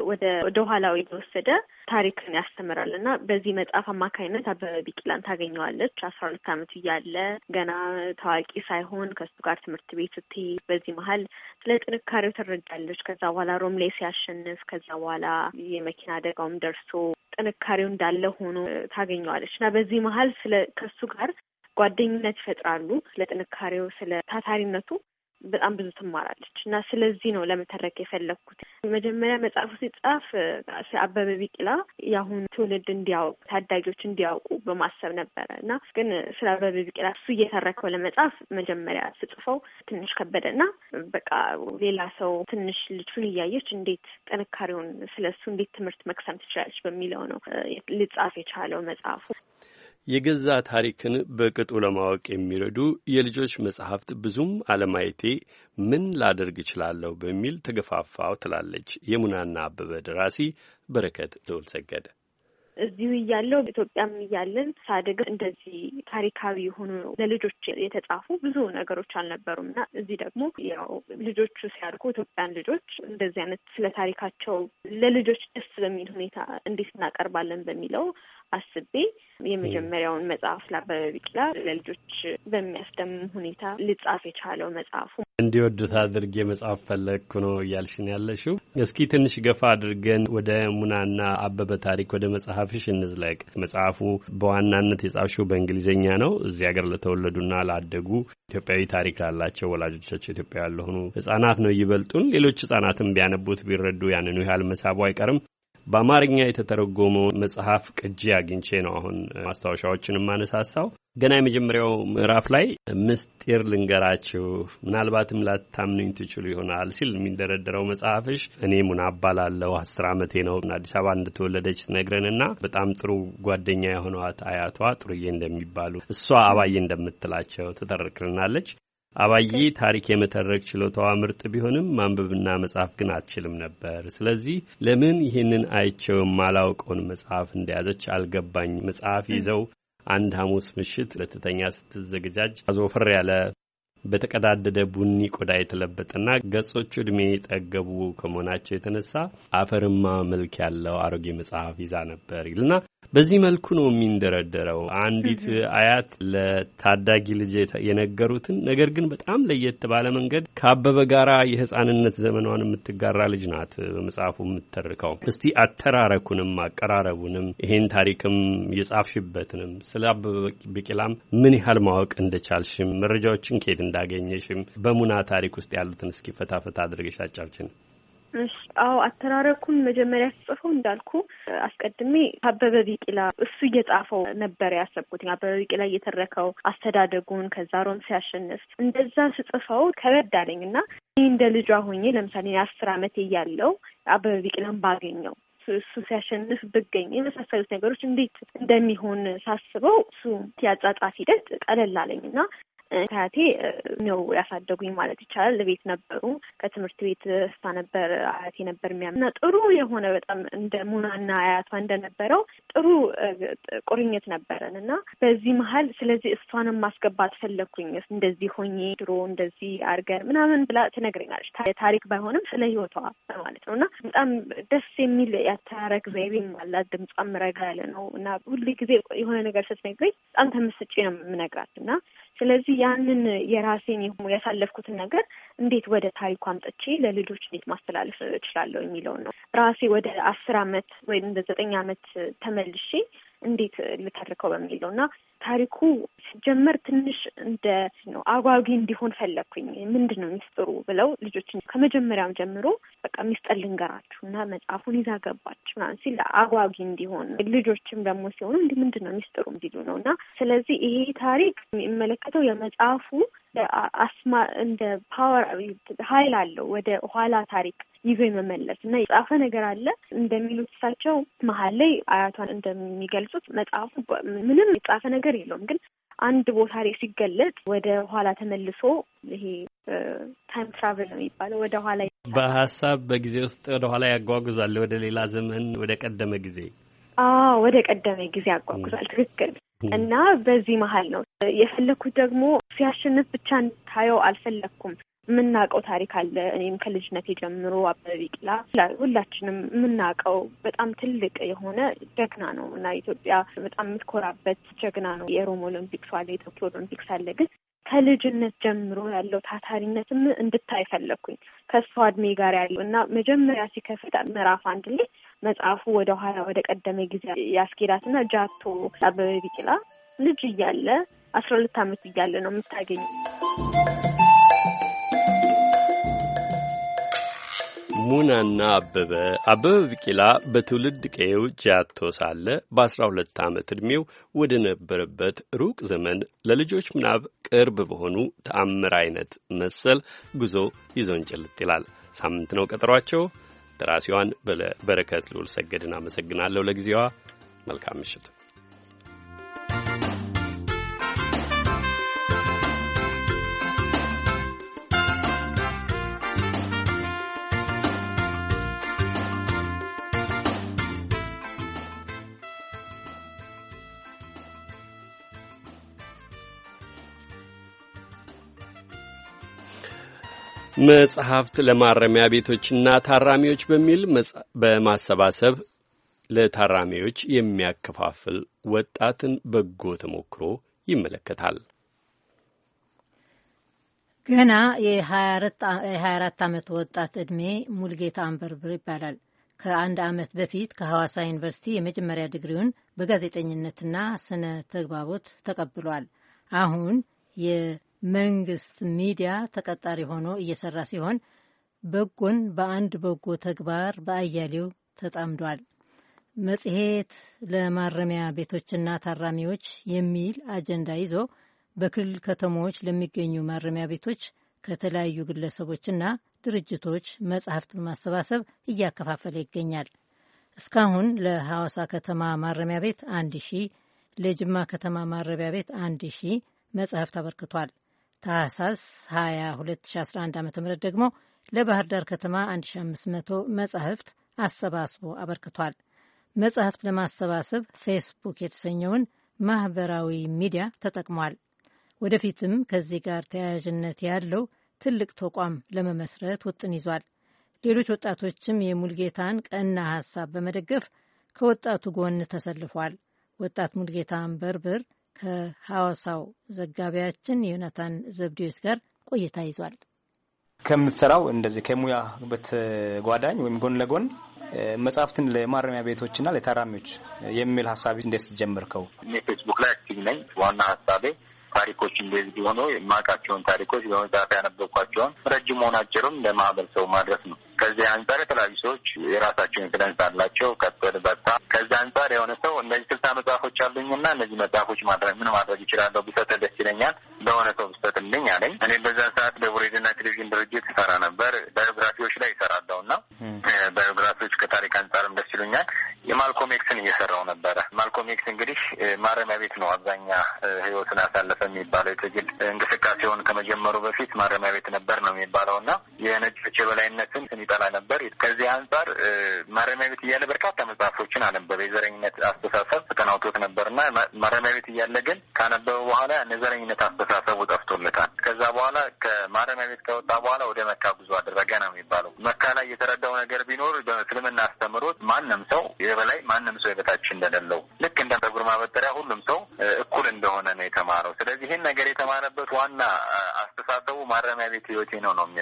ወደ ኋላው የተወሰደ ታሪክን ያስተምራል እና በዚህ መጽሐፍ አማካኝነት አበበ ቢቂላን ታገኘዋለች። 12 ዓመት እያለ ገና ታዋቂ ሳይሆን ከሱ ጋር ትምህርት ቤት ስትሄድ በዚህ መሀል ስለ ጥንካሬው ትረዳለች። ከዛ በኋላ ሮም ላይ ሲያሸንፍ፣ ከዛ በኋላ የመኪና አደጋውም ደርሶ ጥንካሬው እንዳለ ሆኖ ታገኘዋለች እና በዚህ መሀል ከሱ ጋር ጓደኝነት ይፈጥራሉ። ስለ ጥንካሬው፣ ስለ ታታሪነቱ በጣም ብዙ ትማራለች እና ስለዚህ ነው ለመተረክ የፈለግኩት። መጀመሪያ መጽሐፉ ሲጻፍ አበበ ቢቂላ የአሁን ትውልድ እንዲያውቁ፣ ታዳጊዎች እንዲያውቁ በማሰብ ነበረ እና ግን ስለ አበበ ቢቂላ እሱ እየተረከው ለመጻፍ መጀመሪያ ስጽፈው ትንሽ ከበደና በቃ ሌላ ሰው ትንሽ ልጁን እያየች እንዴት ጥንካሬውን ስለሱ እንዴት ትምህርት መቅሰም ትችላለች በሚለው ነው ሊጻፍ የቻለው መጽሐፉ። የገዛ ታሪክን በቅጡ ለማወቅ የሚረዱ የልጆች መጽሐፍት ብዙም አለማየቴ ምን ላደርግ እችላለሁ በሚል ተገፋፋው ትላለች የሙናና አበበ ደራሲ በረከት ልዑል ሰገደ። እዚሁ እያለሁ ኢትዮጵያም እያለን ሳድግ እንደዚህ ታሪካዊ የሆኑ ለልጆች የተጻፉ ብዙ ነገሮች አልነበሩም እና እዚህ ደግሞ ያው ልጆቹ ሲያድጉ ኢትዮጵያን ልጆች እንደዚህ አይነት ስለ ታሪካቸው ለልጆች ደስ በሚል ሁኔታ እንዴት እናቀርባለን በሚለው አስቤ የመጀመሪያውን መጽሐፍ ለአበበ ቢቂላ ለልጆች በሚያስደምም ሁኔታ ሊጻፍ የቻለው መጽሐፉ እንዲወዱት አድርጌ መጽሐፍ ፈለግኩ ነው እያልሽን ያለሽው። እስኪ ትንሽ ገፋ አድርገን ወደ ሙናና አበበ ታሪክ ወደ መጽሐፍሽ እንዝለቅ። መጽሐፉ በዋናነት የጻፍሽው በእንግሊዝኛ ነው። እዚህ ሀገር ለተወለዱና ላደጉ ኢትዮጵያዊ ታሪክ ላላቸው ወላጆቻቸው ኢትዮጵያዊ ያልሆኑ ህጻናት ነው ይበልጡን። ሌሎች ህጻናትም ቢያነቡት ቢረዱ ያንኑ ያህል መሳቡ አይቀርም። በአማርኛ የተተረጎመው መጽሐፍ ቅጂ አግኝቼ ነው አሁን ማስታወሻዎችን ማነሳሳው። ገና የመጀመሪያው ምዕራፍ ላይ ምስጢር ልንገራችሁ ምናልባትም ላታምኑኝ ትችሉ ይሆናል ሲል የሚንደረደረው መጽሐፍሽ እኔ ሙና እባላለሁ 10 ዓመቴ ነው አዲስ አበባ እንደተወለደች ነግረንና በጣም ጥሩ ጓደኛ የሆነዋት አያቷ ጥሩዬ እንደሚባሉ እሷ አባዬ እንደምትላቸው ትተርክልናለች። አባዬ ታሪክ የመተረክ ችሎታዋ ምርጥ ቢሆንም ማንበብና መጻፍ ግን አትችልም ነበር። ስለዚህ ለምን ይህንን አይቼው የማላውቀውን መጽሐፍ እንደያዘች አልገባኝ። መጽሐፍ ይዘው አንድ ሐሙስ ምሽት ለተተኛ ስትዘገጃጅ አዞፈር ያለ በተቀዳደደ ቡኒ ቆዳ የተለበጠና ገጾቹ እድሜ ጠገቡ ከመሆናቸው የተነሳ አፈርማ መልክ ያለው አሮጌ መጽሐፍ ይዛ ነበር ይልና በዚህ መልኩ ነው የሚንደረደረው። አንዲት አያት ለታዳጊ ልጅ የነገሩትን ነገር ግን በጣም ለየት ባለ መንገድ ከአበበ ጋራ የህፃንነት ዘመኗን የምትጋራ ልጅ ናት በመጽሐፉ የምትተርከው። እስቲ አተራረኩንም አቀራረቡንም ይሄን ታሪክም የጻፍሽበትንም ስለ አበበ ቢቂላም ምን ያህል ማወቅ እንደቻልሽም መረጃዎችን ከየት እንዳገኘሽም በሙና ታሪክ ውስጥ ያሉትን እስኪ ፈታፈታ አድርገሽ አጫውችን። አዎ አተራረኩን መጀመሪያ ጽፈው እንዳልኩ አስቀድሜ አበበ ቢቂላ እሱ እየጻፈው ነበር ያሰብኩት። አበበ ቢቂላ እየተረከው አስተዳደጉን ከዛ ሮም ሲያሸንፍ እንደዛ ስጽፈው ከበድ አለኝና እንደ ልጇ ሆኜ ለምሳሌ 10 ዓመት እያለው አበበ ቢቂላን ባገኘው እሱ ሲያሸንፍ ብገኝ የመሳሰሉት ነገሮች እንዴት እንደሚሆን ሳስበው እሱ ያጻጻፍ ሂደት ቀለል አለኝና ታያቴ ነው ያሳደጉኝ ማለት ይቻላል። ለቤት ነበሩ ከትምህርት ቤት ስታ ነበር አያቴ ነበር የሚያምና ጥሩ የሆነ በጣም እንደ ሙናና አያቷ እንደነበረው ጥሩ ቁርኝት ነበረን እና በዚህ መሀል ስለዚህ እሷንም ማስገባት ፈለኩኝ። እንደዚህ ሆኜ ድሮ እንደዚህ አርገን ምናምን ብላ ትነግረኛለች። ታሪክ ባይሆንም ስለ ህይወቷ ማለት ነውና በጣም ደስ የሚል ያተራረክ ዘይቤም አላት። ድምጿም ረጋ ያለ ነው እና ሁሉ ጊዜ የሆነ ነገር ስትነግረኝ በጣም ተመስጬ ነው የምነግራት እና ስለዚህ ያንን የራሴን ያሳለፍኩትን ነገር እንዴት ወደ ታሪኩ አምጥቼ ለልጆች እንዴት ማስተላለፍ እችላለሁ የሚለው ነው። ራሴ ወደ 10 ዓመት ወይ እንደ 9 ዓመት ተመልሼ እንዴት ልተርከው በሚለውና ታሪኩ ሲጀመር ትንሽ እንደ ነው አጓጊ እንዲሆን ፈለኩኝ። ምንድነው ሚስጥሩ ብለው ልጆችን ከመጀመሪያም ጀምሮ በቃ ሚስጥር ልንገራችሁና መጽሐፉን ይዛ ገባች ምናምን ሲል አጓጊ እንዲሆን ልጆችም ደግሞ ሲሆኑ እንዲህ ምንድነው ሚስጥሩ እንዲሉ ነውና ስለዚህ ይሄ ታሪክ የሚመለከተው የመጽሐፉ አስማ እንደ ፓወር ኃይል አለው ወደ ኋላ ታሪክ ይዞ የመመለስ እና የጻፈ ነገር አለ እንደሚሉት እሳቸው መሀል ላይ አያቷን እንደሚገልጹት መጽሐፉ ምንም የጻፈ ነገር የለውም ግን አንድ ቦታ ላይ ሲገለጥ ወደ ኋላ ተመልሶ ይሄ ታይም ትራቨል ነው የሚባለው ወደ ኋላ በሐሳብ በጊዜ ውስጥ ወደ ኋላ ያጓጉዛል ወደ ሌላ ዘመን ወደ ቀደመ ጊዜ ወደ ቀደመ ጊዜ ያጓጉዛል ትክክል እና በዚህ መሀል ነው የፈለኩት ደግሞ ሲያሸንፍ ብቻ ታየው አልፈለኩም ምናቀው ታሪክ አለ እኔም ከልጅነቴ ጀምሮ አበበ ቢቂላ ሁላችንም ምናቀው በጣም ትልቅ የሆነ ጀግና ነው እና ኢትዮጵያ በጣም የምትኮራበት ጀግና ነው የሮም ኦሎምፒክስ አለ የቶኪዮ ኦሎምፒክስ አለ ግን ከልጅነት ጀምሮ ያለው ታታሪነትም እንድታይ ፈለኩኝ ከሷ እድሜ ጋር ያለው እና መጀመሪያ ሲከፍት ምዕራፍ 1 ላይ መጽሐፉ ወደ ኋላ ወደ ቀደመ ጊዜ ያስኬዳትና ጃቶ አበበ ቢቂላ ልጅ እያለ 12 ዓመት እያለ ነው የምታገኘው ሙናና አበበ ቢቂላ በትውልድ ቀየው ጃቶ ሳለ በ12 ዓመት ዕድሜው ወደ ነበረበት ሩቅ ዘመን ለልጆች ምናብ ቅርብ በሆኑ ተአምር አይነት መሰል ጉዞ ይዞን ጭልጥ ይላል። ሳምንት ነው ቀጠሯቸው። ደራሲዋን በረከት ልዑል ሰገድን አመሰግናለሁ። ለጊዜዋ መልካም ምሽት። መጽሐፍት ለማረሚያ ቤቶችና ታራሚዎች በሚል በማሰባሰብ ለታራሚዎች የሚያከፋፍል ወጣትን በጎ ተሞክሮ ይመለከታል። ገና የ24 ዓመት ወጣት ዕድሜ ሙልጌታ አንበርብር ይባላል። ከአንድ ዓመት በፊት ከሐዋሳ ዩኒቨርሲቲ የመጀመሪያ ዲግሪውን በጋዜጠኝነትና ስነ ተግባቦት ተቀብሏል። አሁን መንግስት ሚዲያ ተቀጣሪ ሆኖ እየሰራ ሲሆን በጎን በአንድ በጎ ተግባር በአያሌው ተጣምዷል። መጽሔት ለማረሚያ ቤቶችና ታራሚዎች የሚል አጀንዳ ይዞ በክልል ከተሞች ለሚገኙ ማረሚያ ቤቶች ከተለያዩ ግለሰቦችና ድርጅቶች መጽሐፍት በማሰባሰብ እያከፋፈለ ይገኛል። እስካሁን ለሐዋሳ ከተማ ማረሚያ ቤት 1000፣ ለጅማ ከተማ ማረሚያ ቤት 1000 መጽሐፍት አበርክቷል። ታህሳስ 20 2011 ዓ.ም ደግሞ ለባህር ዳር ከተማ 1500 መጽሐፍት አሰባስቦ አበርክቷል። መጽሐፍት ለማሰባሰብ ፌስቡክ የተሰኘውን ማህበራዊ ሚዲያ ተጠቅሟል። ወደፊትም ከዚህ ጋር ተያያዥነት ያለው ትልቅ ተቋም ለመመስረት ውጥን ይዟል። ሌሎች ወጣቶችም የሙልጌታን ቀና ሀሳብ በመደገፍ ከወጣቱ ጎን ተሰልፏል። ወጣት ሙልጌታ አንበርብር ከሐዋሳው ዘጋቢያችን ዮናታን ዘብዲዮስ ጋር ቆይታ ይዟል። ከምትሰራው እንደዚህ ከሙያ በተጓዳኝ ወይም ጎን ለጎን መጽሐፍትን ለማረሚያ ቤቶችና ለታራሚዎች የሚል ሐሳብ እንዴት ጀመርከው? እኔ ፌስቡክ ላይ አክቲቭ ነኝ። ዋና ሐሳቤ ታሪኮች እንደዚህ ሆኖ የማውቃቸውን ታሪኮች በመጽሐፍ ያነበብኳቸውን ረጅም ሆነ አጭርም ለማህበረሰቡ ማድረስ ነው። ከዚህ አንጻር የተለያዩ ሰዎች የራሳቸውን ኢንፍሉዌንስ አላቸው። ቀጥል በታ ከዚህ አንጻር የሆነ ሰው እነዚህ 60 መጽሐፎች አሉኝና እነዚህ መጽሐፎች ምን ማድረግ ይችላለሁ ብሰጥ ደስ ይለኛል ለሆነ ሰው ብሰጥልኝ አለኝ። እኔ በዛ ሰዓት በሬዲዮና ቴሌቪዥን ድርጅት ይሰራ ነበር። ባዮግራፊዎች ላይ ይሰራለሁና ባዮግራፊዎች ከታሪክ አንጻርም ደስ ይሉኛል። የማልኮም ኤክስን እየሰራው ነበረ። ማልኮም ኤክስ እንግዲህ ማረሚያ ቤት ነው አብዛኛ ህይወቱን ያሳለፈ የሚባለው የትግል እንቅስቃሴውን ከመጀመሩ በፊት ማረሚያ ቤት ነበር ነው የሚባለውና የነጮች የበላይነትን ይጠላ ነበር። ከዚህ አንጻር ማረሚያ ቤት እያለ በርካታ መጽሐፎችን አነበበ። የዘረኝነት አስተሳሰብ ተቀናውቶት ነበርና ማረሚያ ቤት እያለ ግን ካነበበ በኋላ የዘረኝነት አስተሳሰቡ ጠፍቶለታል። ከዛ በኋላ ከማረሚያ ቤት ከወጣ በኋላ ወደ መካ ጉዞ አደረገ ነው የሚባለው። መካ ላይ የተረዳው ነገር ቢኖር በእስልምና አስተምሮት ማንም ሰው የበላይ ማንም ሰው የበታች እንደሌለው ልክ እንደ ፀጉር ማበጠሪያ ሁሉም ሰው እኩል እንደሆነ ነው የተማረው። ስለዚህ ይህን ነገር የተማረበት ዋና አስተሳሰቡ ማረሚያ ቤት ህይወቴ ነው የሚለውና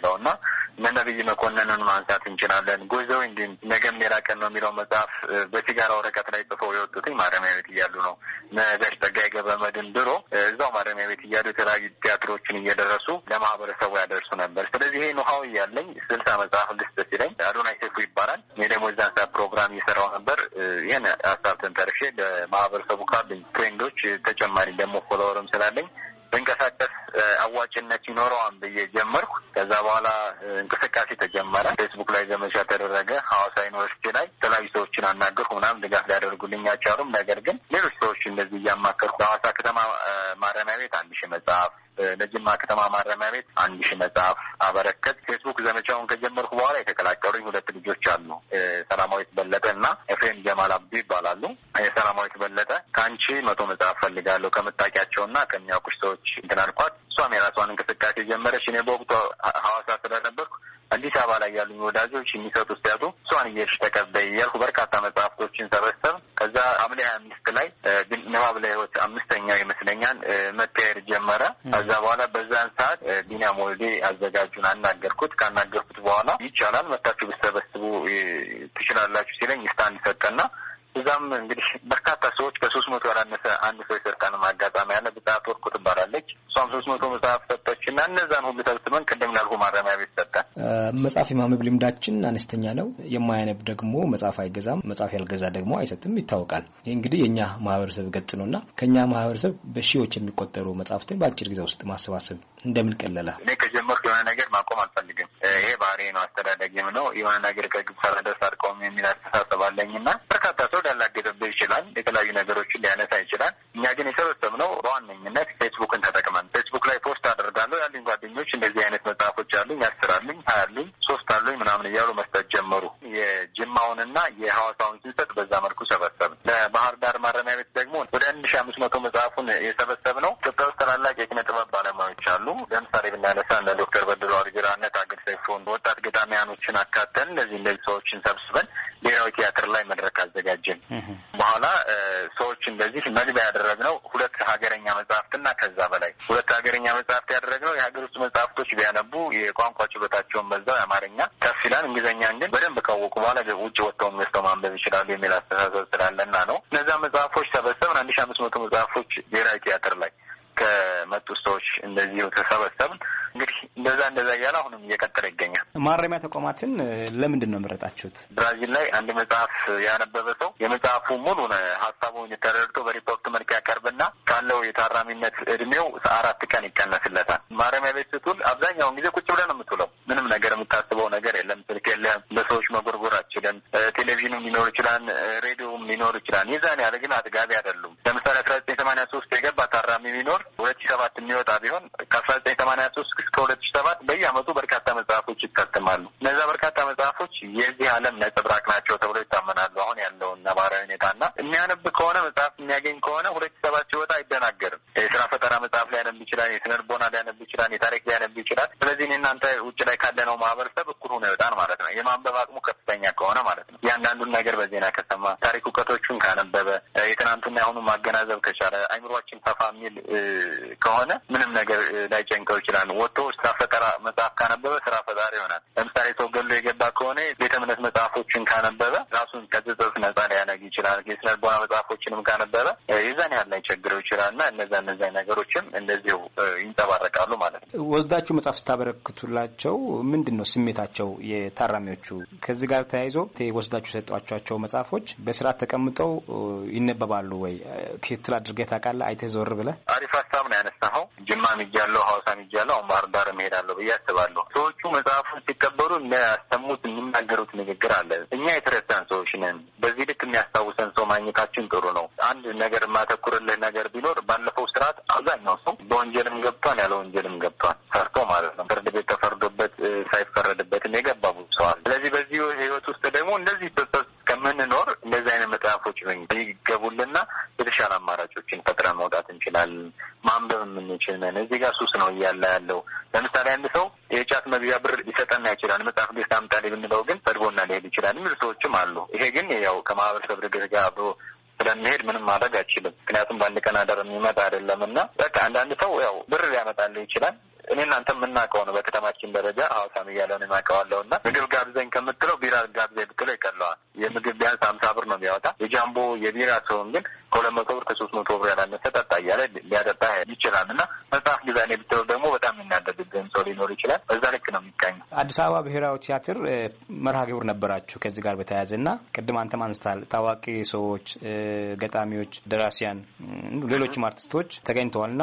ነብይ መኮንንን ማንሳት እንችላለን። ጎዘው እንዴ ነገም ሌላ ቀን ነው የሚለው መጽሐፍ በሲጋራ ወረቀት ላይ ጽፈው የወጡትኝ ማረሚያ ቤት እያሉ ነው። ነጋሽ ጸጋዬ ገብረመድህን ድሮ እዛው ማረሚያ ቤት እያሉ የተለያዩ ቲያትሮችን እየደረሱ ለማህበረሰቡ ያደርሱ ነበር። ስለዚህ ይሄ ኖሃው ያለኝ 60 መጽሐፍ ልስጥ ሲለኝ አዶናይ ሰይፉ ይባላል። እኔ ደግሞ እዛን ሰዓት ፕሮግራም እየሰራው ነበር። ይሄን ሀሳብ ተንተርሼ ለማህበረሰቡ ካሉኝ ፍሬንዶች ተጨማሪ ደግሞ ፎሎወርም ስላለኝ በእንቀሳቀስ አዋጭነት ይኖረዋል ብዬ ጀመርኩ። ከዛ በኋላ እንቅስቃሴ ተጀመረ። ፌስቡክ ላይ ዘመቻ ተደረገ። ሐዋሳ ዩኒቨርሲቲ ላይ የተለያዩ ሰዎችን አናገርኩ። ምናምን ድጋፍ ሊያደርጉልኝ አልቻሉም። ነገር ግን ሌሎች ሰዎች እንደዚህ እያማከርኩ ለሐዋሳ ከተማ ማረሚያ ቤት 1000 መጽሐፍ፣ ለጅማ ከተማ ማረሚያ ቤት 1000 መጽሐፍ አበረከት። ፌስቡክ ዘመቻውን ከጀመርኩ በኋላ የተቀላቀሉኝ 2 ልጆች አሉ። ሰላማዊት በለጠ እና ኤፍሬም ጀማል አብዱ ይባላሉ። ሰላማዊት በለጠ ከአንቺ 100 መጽሐፍ ፈልጋለሁ ከምታውቂያቸውና ከሚያውቁሽ ሰዎች እንትን አልኳት። እሷም የራሷን እንቅስቃሴ ጀመረች። እኔ በወቅቱ ሐዋሳ ስለነበርኩ አዲስ አበባ ላይ ያሉኝ ወዳጆች የሚሰጡ ሲያጡ እሷን እየሄድሽ ተቀበይ እያልኩ በርካታ መጽሐፍቶችን ሰበሰብ። ከዛ ሐምሌ 25 ላይ ንባብ ለሕይወት 5ኛው ይመስለኛል መካሄድ ጀመረ። ከዛ በኋላ በዛን ሰዓት ቢኒያም ወልዴ አዘጋጁን አናገርኩት። ካናገርኩት በኋላ ይቻላል መታችሁ ብትሰበስቡ ትችላላችሁ ሲለኝ ስታንድ ሰጠና እዛም እንግዲህ በርካታ ሰዎች ከ300 ያላነሰ አንድ ሰው የሰርቃንም አጋጣሚ ያለ ብዛት ወርቁ ትባላለች። እሷም 300 መጽሐፍ ሰጠችና እነዛን ሁሉ ሰብስበን ቅድም ላልኩ ማረሚያ ቤት ሰጠን። መጽሐፍ የማንበብ ልምዳችን አነስተኛ ነው። የማያነብ ደግሞ መጽሐፍ አይገዛም፣ መጽሐፍ ያልገዛ ደግሞ አይሰጥም ይታወቃል። ይህ እንግዲህ የኛ ማህበረሰብ ገጽ ነውና ከኛ ማህበረሰብ በሺዎች የሚቆጠሩ መጽሐፍትን በአጭር ጊዜ ውስጥ ማሰባሰብ እንደምን ቀለለ? እኔ ከጀመርኩ የሆነ ነገር ማቆም አልፈልግም። ይሄ ባህሪ ነው፣ አስተዳደግም ነው። የሆነ ነገር ከግብ ሳልደርስ አልቆምም የሚል አስተሳሰብ አለኝና በርካታ ሰው ሊያላግጥብህ ይችላል፣ የተለያዩ ነገሮችን ሊያነሳ ይችላል። እኛ ግን የሰበሰብነው በዋነኝነት ፌስቡክን ተጠቅመን ፌስቡክ ላይ ፖስት አደርጋለሁ። ያሉኝ ጓደኞች እንደዚህ አይነት መጽሐፎች አሉኝ፣ 10 አሉኝ፣ 20 አሉኝ፣ 3 አሉኝ ምናምን እያሉ መስጠት ጀመሩ። የጅማውንና የሐዋሳውን ስንሰጥ በዛ መልኩ ሰበሰብ። ለባህር ዳር ማረሚያ ቤት ደግሞ ወደ 1500 መጽሐፉን የሰበሰብነው ኢትዮጵያ ውስጥ ታላላቅ የኪነ ጥበብ ባለሙያዎች አሉ። ለምሳሌ ብናነሳ እነ ዶክተር በድሉ አርጅራ፣ እነ ታገል ሰይፉን፣ ወጣት ገጣሚያኖችን አካተን እንደዚህ ሰዎችን ሰብስበን ብሔራዊ ቲያትር ላይ መድረክ አዘጋጀን። በኋላ ሰዎች እንደዚህ መግቢያ ያደረግነው 2 ሀገረኛ መጽሐፍትና ከዛ በላይ 2 ሀገረኛ መጽሐፍት ያደረግነው የሀገር ውስጥ መጽሐፍቶች ቢያነቡ የቋንቋ ችሎታቸውን በዛው የአማርኛ ከፍ ይላል፣ እንግሊዝኛን ግን በደንብ ካወቁ በኋላ ውጭ ወጥተው ገዝተው ማንበብ ይችላሉ የሚል አስተሳሰብ ስላለና ነው። እነዛ መጽሐፎች ሰበሰብን። 1500 መጽሐፎች ብሔራዊ ቲያትር ላይ ከመጡ ሰዎች እንደዚሁ ተሰበሰብን። እንግዲህ እንደዛ እያለ አሁንም እየቀጠለ ይገኛል። ማረሚያ ተቋማትን ለምንድን ነው የመረጣችሁት? ብራዚል ላይ አንድ መጽሐፍ ያነበበ ሰው የመጽሐፉ ሙሉን ሀሳቡን ተረድቶ በሪፖርት መልክ ያቀርብና ካለው የታራሚነት እድሜው 4 ቀን ይቀነስለታል። ማረሚያ ቤት ስትውል አብዛኛውን ጊዜ ቁጭ ብለህ ነው የምትውለው። ምንም ነገር የምታስበው ነገር የለም። ስልክ የለህም። በሰዎች መጎርጎር አትችልም። ቴሌቪዥኑም ሊኖር ይችላል፣ ሬዲዮም ሊኖር ይችላል። የዛን ያህል ግን አጥጋቢ አይደሉም። ለምሳሌ 1983 የገባ ታራሚ ቢኖር 2007 የሚወጣ ቢሆን ከ1983 እስከ 2007 በየዓመቱ በርካታ መጽሐፎች ይታተማሉ። እነዛ በርካታ መጽሐፎች የዚህ ዓለም ነጸብራቅ ናቸው ተብሎ ይታመናሉ። አሁን ያለውን ነባራዊ ሁኔታና የሚያነብ ከሆነ መጽሐፍ የሚያገኝ ከሆነ 2007 ሲወጣ አይደናገርም። የስራ ፈጠራ መጽሐፍ ሊያነብ ይችላል፣ የስነ ልቦና ሊያነብ ይችላል፣ የታሪክ ሊያነብ ይችላል። ስለዚህ እናንተ ውጭ ላይ ካለነው ማህበረሰብ እኩል ሆኖ ይወጣል ማለት ነው። የማንበብ አቅሙ ከፍተኛ ከሆነ ማለት ነው። እያንዳንዱን ነገር በዜና ከሰማ፣ ታሪክ እውቀቶቹን ካነበበ፣ የትናንቱና የአሁኑ ማገናዘብ ከቻለ፣ አይምሯችን ሰፋ የሚል ከሆነ ምንም ነገር ላይጨንቀው ይችላል። ወጥቶ ስራ ፈጠራ መጽሐፍ ካነበበ ስራ ፈጣሪ ይሆናል። ለምሳሌ ሰው ገሎ የገባ ከሆነ ቤተ እምነት መጽሐፎችን ካነበበ ራሱን ከጽጽፍ ነጻ ሊያነግ ይችላል። የስነ ልቦና መጽሐፎችንም ካነበበ የዛን ያህል ላይቸግረው ይችላል እና እነዛ ነገሮችን እንደዚሁ ይንጸባረቃሉ ማለት ነው። ወስዳችሁ መጽሐፍ ስታበረክቱላቸው ምንድን ነው ስሜታቸው የታራሚዎቹ? ከዚህ ጋር ተያይዞ ወስዳችሁ የሰጧቸው መጽሐፎች በስርዓት ተቀምጠው ይነበባሉ ወይ? ክትትል አድርገህ ታውቃለህ? አይተህ ዞር ብለህ? አሪፍ ሀሳብ ነው ያነሳኸው። ጅማ ሚጃለሁ፣ ሐዋሳ ሚጃለሁ፣ አሁን ባህር ዳር እሄዳለሁ ብዬ አስባለሁ። ሰዎቹ መጽሐፉን ሲቀበሉ የሚያሰሙት የሚናገሩት ንግግር አለ። እኛ የተረሳን ሰዎች ነን። በዚህ ልክ የሚያስታውሰን ሰው ማግኘታችን ጥሩ ነው። አንድ ነገር የማተኩርልህ ነገር ቢኖር ባለፈው ስርዓት አብዛኛው ሰው በወንጀልም ገብቷል፣ ያለ ወንጀልም ገብቷል። ሰርቶ ማለት ነው። ፍርድ ቤት ተፈርዶበት ሳይፈረድበትም የገባ ሰዋል። ስለዚህ በዚህ ህይወት ውስጥ ደግሞ እንደዚህ ከምንኖር እንደዚህ አይነት መጽሐፎች ይገቡልና የተሻለ አማራጮችን ፈጥረን መውጣት እንችላለን። ማንበብ የምንችል ነን። እዚህ ጋር ሱስ ነው እያለ ያለው። ለምሳሌ አንድ ሰው የጫት መግዣ ብር ሊሰጠና ይችላል። መጽሐፍ ገዝተህ አምጣልኝ ብንለው ግን ሰድቦና ሊሄድ ይችላል የሚሉ ሰዎችም አሉ። ይሄ ግን ያው ከማህበረሰብ እድገት ጋር አብሮ ስለሚሄድ ምንም ማድረግ አይችልም። ምክንያቱም በአንድ ቀን አደር የሚመጣ አይደለም እና በቃ አንዳንድ ሰው ያው ብር ሊያመጣልህ ይችላል። እኔ እናንተ የምናውቀው ነው በከተማችን ደረጃ ሐዋሳም እያለውን እናውቀዋለሁና ምግብ ጋብዘኝ ከምትለው ቢራ ጋብዘኝ ብትለው ይቀለዋል። የምግብ ቢያንስ 50 ብር ነው የሚያወጣ። የጃምቦ የቢራ ሰውን ግን ከ200 ብር ከ300 ብር ያላነሰ ጠጣ እያለ ሊያጠጣ ይችላል። እና መጽሐፍ ግዛኔ ብትለው ደግሞ በጣም የሚናደድብን ሰው ሊኖር ይችላል። በዛ ልክ ነው የሚቃኝ። አዲስ አበባ ብሔራዊ ቲያትር መርሃ ግብር ነበራችሁ ከዚህ ጋር በተያያዘ እና ቅድም አንተም አንስታል ታዋቂ ሰዎች፣ ገጣሚዎች፣ ደራሲያን፣ ሌሎችም አርቲስቶች ተገኝተዋልና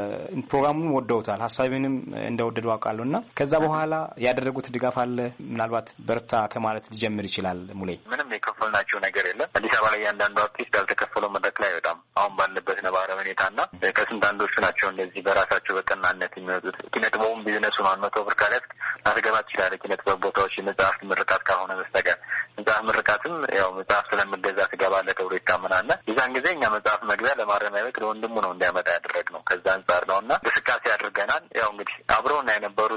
ፕሮግራሙን ወደውታል። ሀሳቤንም እንደወደዱ አውቃለሁና ከዛ በኋላ ያደረጉት ድጋፍ አለ? ምናልባት በርታ ከማለት ሊጀምር ይችላል። ሙሌ ምንም የከፈልናቸው ነገር የለም። አዲስ አበባ ላይ ያንዳንዱ አርቲስት ያልተከፈለው መድረክ ላይ በጣም አሁን ባለበት ነባራዊ ሁኔታና ከስንት አንዶቹ ናቸው እንደዚህ በራሳቸው በቀናነት የሚወጡት። ኪነጥበቡም ቢዝነሱ ነው። 100 ብር ካለፍ ላትገባ ትችላለህ። ኪነጥበብ ቦታዎች የመጽሐፍ ምርቃት ካልሆነ በስተቀር መጽሐፍ ምርቃትም ያው መጽሐፍ ስለምገዛ ትገባለህ ተብሎ ይታመናል። የዛን ጊዜ እኛ መጽሐፍ መግቢያ ለማረሚያ ቤት ለወንድሙ ነው እንዲያመጣ ያደረግነው። ከዛ አንጻር ነው እና እንቅስቃሴ አድርገናል። ያው እንግዲህ አብረውና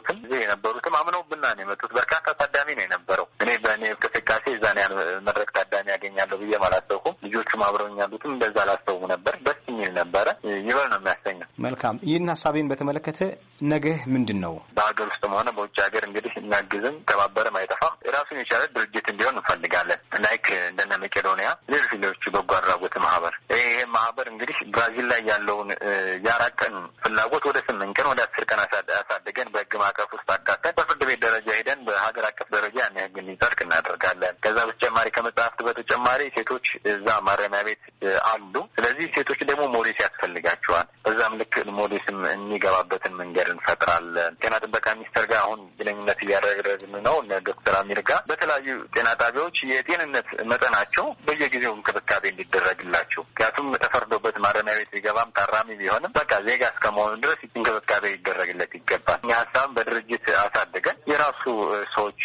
የነበሩትም አምነውብና ነው የመጡት። በርካታ ታዳሚ ነው የነበረው። እኔ በእኔ እንቅስቃሴ እዛን ያን መድረክ ታዳሚ ያገኛለሁ ብዬ አላሰብኩም። ልጆቹም አብረውኝ ያሉትም እንደዛ አላሰቡም ነበር። ደስ የሚል ነበረ። ይበል ነው የሚያሰኘው። መልካም። ይህን ሀሳቤን በተመለከተ ነገ ምንድን ነው በሀገር ውስጥም ሆነ በውጭ ሀገር እንግዲህ እናግዝም ተባበረም አይጠፋም። ራሱን የቻለ ድርጅት እንዲሆን እንፈልጋለን። ላይክ እንደነ መቄዶንያ፣ ሌሎች በጎ አድራጎት ማህበር። ይሄ ማህበር እንግዲህ ብራዚል ላይ ያለውን ያራቀን ፍላጎት ወደ 8 ቀን ወደ 10 ቀን አሳድገን በህግ ማዕቀፍ ውስጥ አካተን በፍርድ ቤት ደረጃ ሄደን በሀገር አቀፍ ደረጃ ያን ህግ እንዲጸድቅ እናደርጋለን። ከዛ በተጨማሪ ከመጽሐፍት በተጨማሪ ሴቶች እዛ ማረሚያ ቤት አሉ። ስለዚህ ሴቶች ደግሞ ሞዴስ ያስፈልጋቸዋል። በዛም ልክ ሞዴስም የሚገባበትን መንገድ እንፈጥራለን። ጤና ጥበቃ ሚኒስቴር ጋር አሁን ግንኙነት እያደረግን ነው። ዶክተር አሚር ጋር በተለያዩ ጤና ጣቢያዎች የጤንነት መጠናቸው በየጊዜው እንክብካቤ እንዲደረግላቸው፣ ምክንያቱም ተፈርዶበት ማረሚያ ቤት ቢገባም ታራሚ ቢሆንም በቃ ዜጋ እስከመሆኑ ድረስ እንክብካቤ ይደረግለት ይገባል። እኛ ሀሳብም በድርጅት አሳድገን የራሱ ሰዎች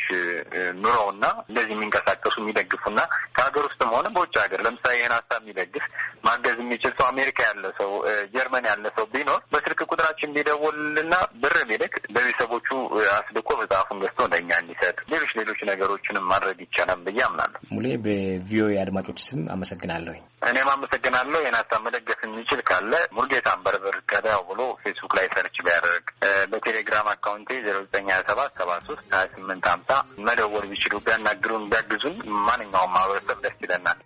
ኑረውና እንደዚህ የሚንቀሳቀሱ የሚደግፉና ከሀገር ውስጥም ሆነ በውጭ ሀገር ለምሳሌ ይህን ሀሳብ የሚደግፍ ማገዝ የሚችል ሰው አሜሪካ ያለ ሰው፣ ጀርመን ያለ ሰው ቢኖር በስልክ ቁጥራችን ቢደውልና ብር ቢልክ በቤተሰቦቹ አስልኮ መጽሐፉን ገዝቶ እንደኛ እንዲሰጥ ሌሎች ነገሮችንም ማድረግ ይቻላል ብዬ አምናለሁ። ሙሌ በቪኦኤ አድማጮች ስም አመሰግናለሁ። እኔም አመሰግናለሁ። ይህን ሀሳብ መደገፍ የሚችል ካለ ሙልጌታ አንበርበር ገበያው ብሎ ፌስቡክ ላይ ሰርች ቢያደርግ፣ በቴሌግራም አካውንቴ 0927732850 መደወል ቢችሉ ቢያናግሩን ቢያግዙን ማንኛውም ማህበረሰብ ደስ ይለናል።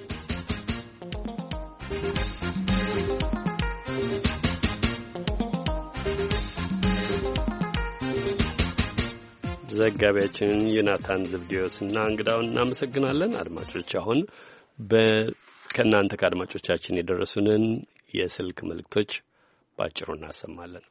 ዘጋቢያችንን ዮናታን ዘብዴዎስና እንግዳውን እናመሰግናለን። አድማጮች አሁን ከእናንተ ከአድማጮቻችን የደረሱንን የስልክ መልእክቶች ባጭሩ እናሰማለን።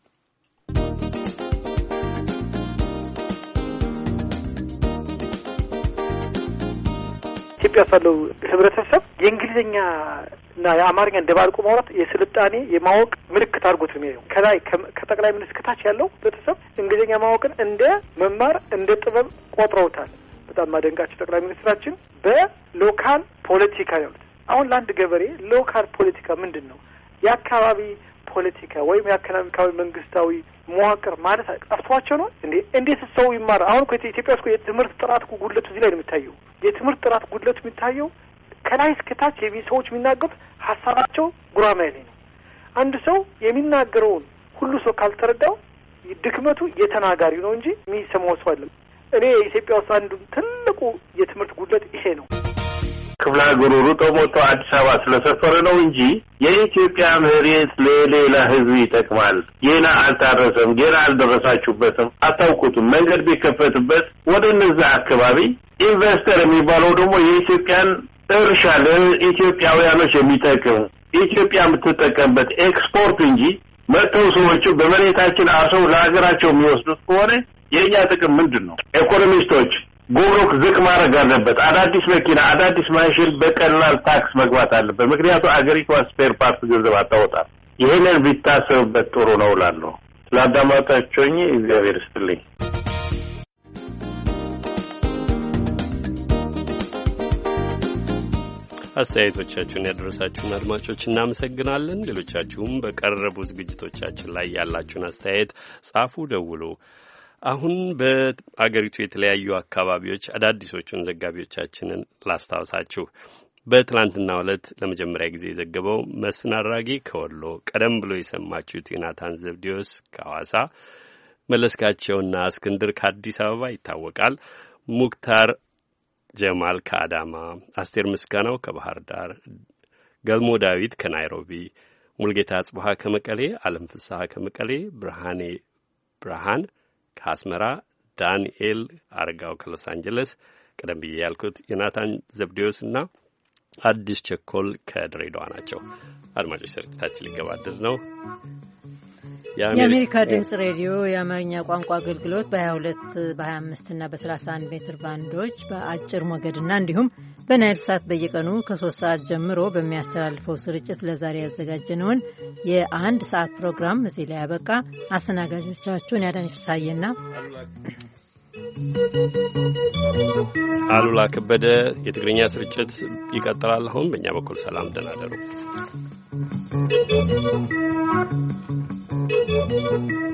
ኢትዮጵያ ያለው ህብረተሰብ የእንግሊዝኛ እና የአማርኛ እንደባልቁ ማውራት የስልጣኔ የማወቅ ምልክት አድርጎት ነው የሚያየው። ከላይ ከጠቅላይ ሚኒስትር ከታች ያለው ህብረተሰብ እንግሊዝኛ ማወቅን እንደ መማር እንደ ጥበብ ቆጥረውታል። በጣም ማደንቃቸው ጠቅላይ ሚኒስትራችን በሎካል ፖለቲካ ያሉት። አሁን ለአንድ ገበሬ ሎካል ፖለቲካ ምንድን ነው? የአካባቢ ፖለቲካ ወይም የአካባቢ መንግስታዊ መዋቅር ማለት ጠፍቷቸው ነው እንዴ? እንዴት ሰው ይማር? አሁን እኮ ኢትዮጵያ ውስጥ የትምህርት ጥራት ጉድለቱ እዚህ ላይ ነው የሚታየው። የትምህርት ጥራት ጉድለቱ የሚታየው ከላይ እስከታች ሰዎች የሚናገሩት ሀሳባቸው ጉራማይሌ ነው። አንድ ሰው የሚናገረውን ሁሉ ሰው ካልተረዳው ድክመቱ የተናጋሪ ነው እንጂ የሚሰማው ሰው አይደለም። እኔ ኢትዮጵያ ውስጥ አንዱ ትልቁ የትምህርት ጉድለት ይሄ ነው። ክፍለ ሀገሩ ሩጦ ሞቶ አዲስ አበባ ስለሰፈረ ነው እንጂ የኢትዮጵያ መሬት ለሌላ ህዝብ ይጠቅማል። ገና አልታረሰም፣ ገና አልደረሳችሁበትም፣ አታውቁትም። መንገድ ቢከፈትበት ወደ እነዛ አካባቢ ኢንቨስተር የሚባለው ደግሞ የኢትዮጵያን እርሻ ለኢትዮጵያውያኖች የሚጠቅም ኢትዮጵያ የምትጠቀምበት ኤክስፖርት እንጂ መጥተው ሰዎቹ በመሬታችን አርሰው ለሀገራቸው የሚወስዱት ከሆነ የእኛ ጥቅም ምንድን ነው? ኢኮኖሚስቶች ጉምሩክ ዝቅ ማድረግ አለበት። አዳዲስ መኪና፣ አዳዲስ ማሽን በቀላል ታክስ መግባት አለበት። ምክንያቱም አገሪቷ ስፔር ፓርት ገንዘብ አታወጣም። ይሄንን ቢታሰብበት ጥሩ ነው እላለሁ። ስላዳመጣችሁኝ እግዚአብሔር ይስጥልኝ። አስተያየቶቻችሁን ያደረሳችሁን አድማጮች እናመሰግናለን። ሌሎቻችሁም በቀረቡ ዝግጅቶቻችን ላይ ያላችሁን አስተያየት ጻፉ፣ ደውሉ። አሁን በአገሪቱ የተለያዩ አካባቢዎች አዳዲሶቹን ዘጋቢዎቻችንን ላስታውሳችሁ። በትላንትናው ዕለት ለመጀመሪያ ጊዜ የዘገበው መስፍን አራጌ ከወሎ፣ ቀደም ብሎ የሰማችሁት ዮናታን ዘብዴዎስ ከሐዋሳ፣ መለስካቸውና እስክንድር ከአዲስ አበባ ይታወቃል። ሙክታር ጀማል ከአዳማ፣ አስቴር ምስጋናው ከባህር ዳር፣ ገልሞ ዳዊት ከናይሮቢ፣ ሙልጌታ አጽብሃ ከመቀሌ፣ አለም ፍስሐ ከመቀሌ፣ ብርሃን ከአስመራ፣ ዳንኤል አርጋው ከሎስ አንጀለስ፣ ቀደም ብዬ ያልኩት ዮናታን ዘብዴዎስና አዲስ ቸኮል ከድሬዳዋ ናቸው። አድማጮች ስርጭታችን ሊገባደድ ነው። የአሜሪካ ድምጽ ሬዲዮ የአማርኛ ቋንቋ አገልግሎት በ22 በ25 እና በ31 ሜትር ባንዶች በአጭር ሞገድና እንዲሁም በናይል ሳት በየቀኑ ከ3 ሰዓት ጀምሮ በሚያስተላልፈው ስርጭት ለዛሬ ያዘጋጀነውን የአንድ ሰዓት ፕሮግራም እዚህ ላይ ያበቃ። አስተናጋጆቻችሁን ያዳነች ፍሳዬና አሉላ ከበደ። የትግርኛ ስርጭት ይቀጥላል። አሁን በእኛ በኩል ሰላም፣ ደህና እደሩ።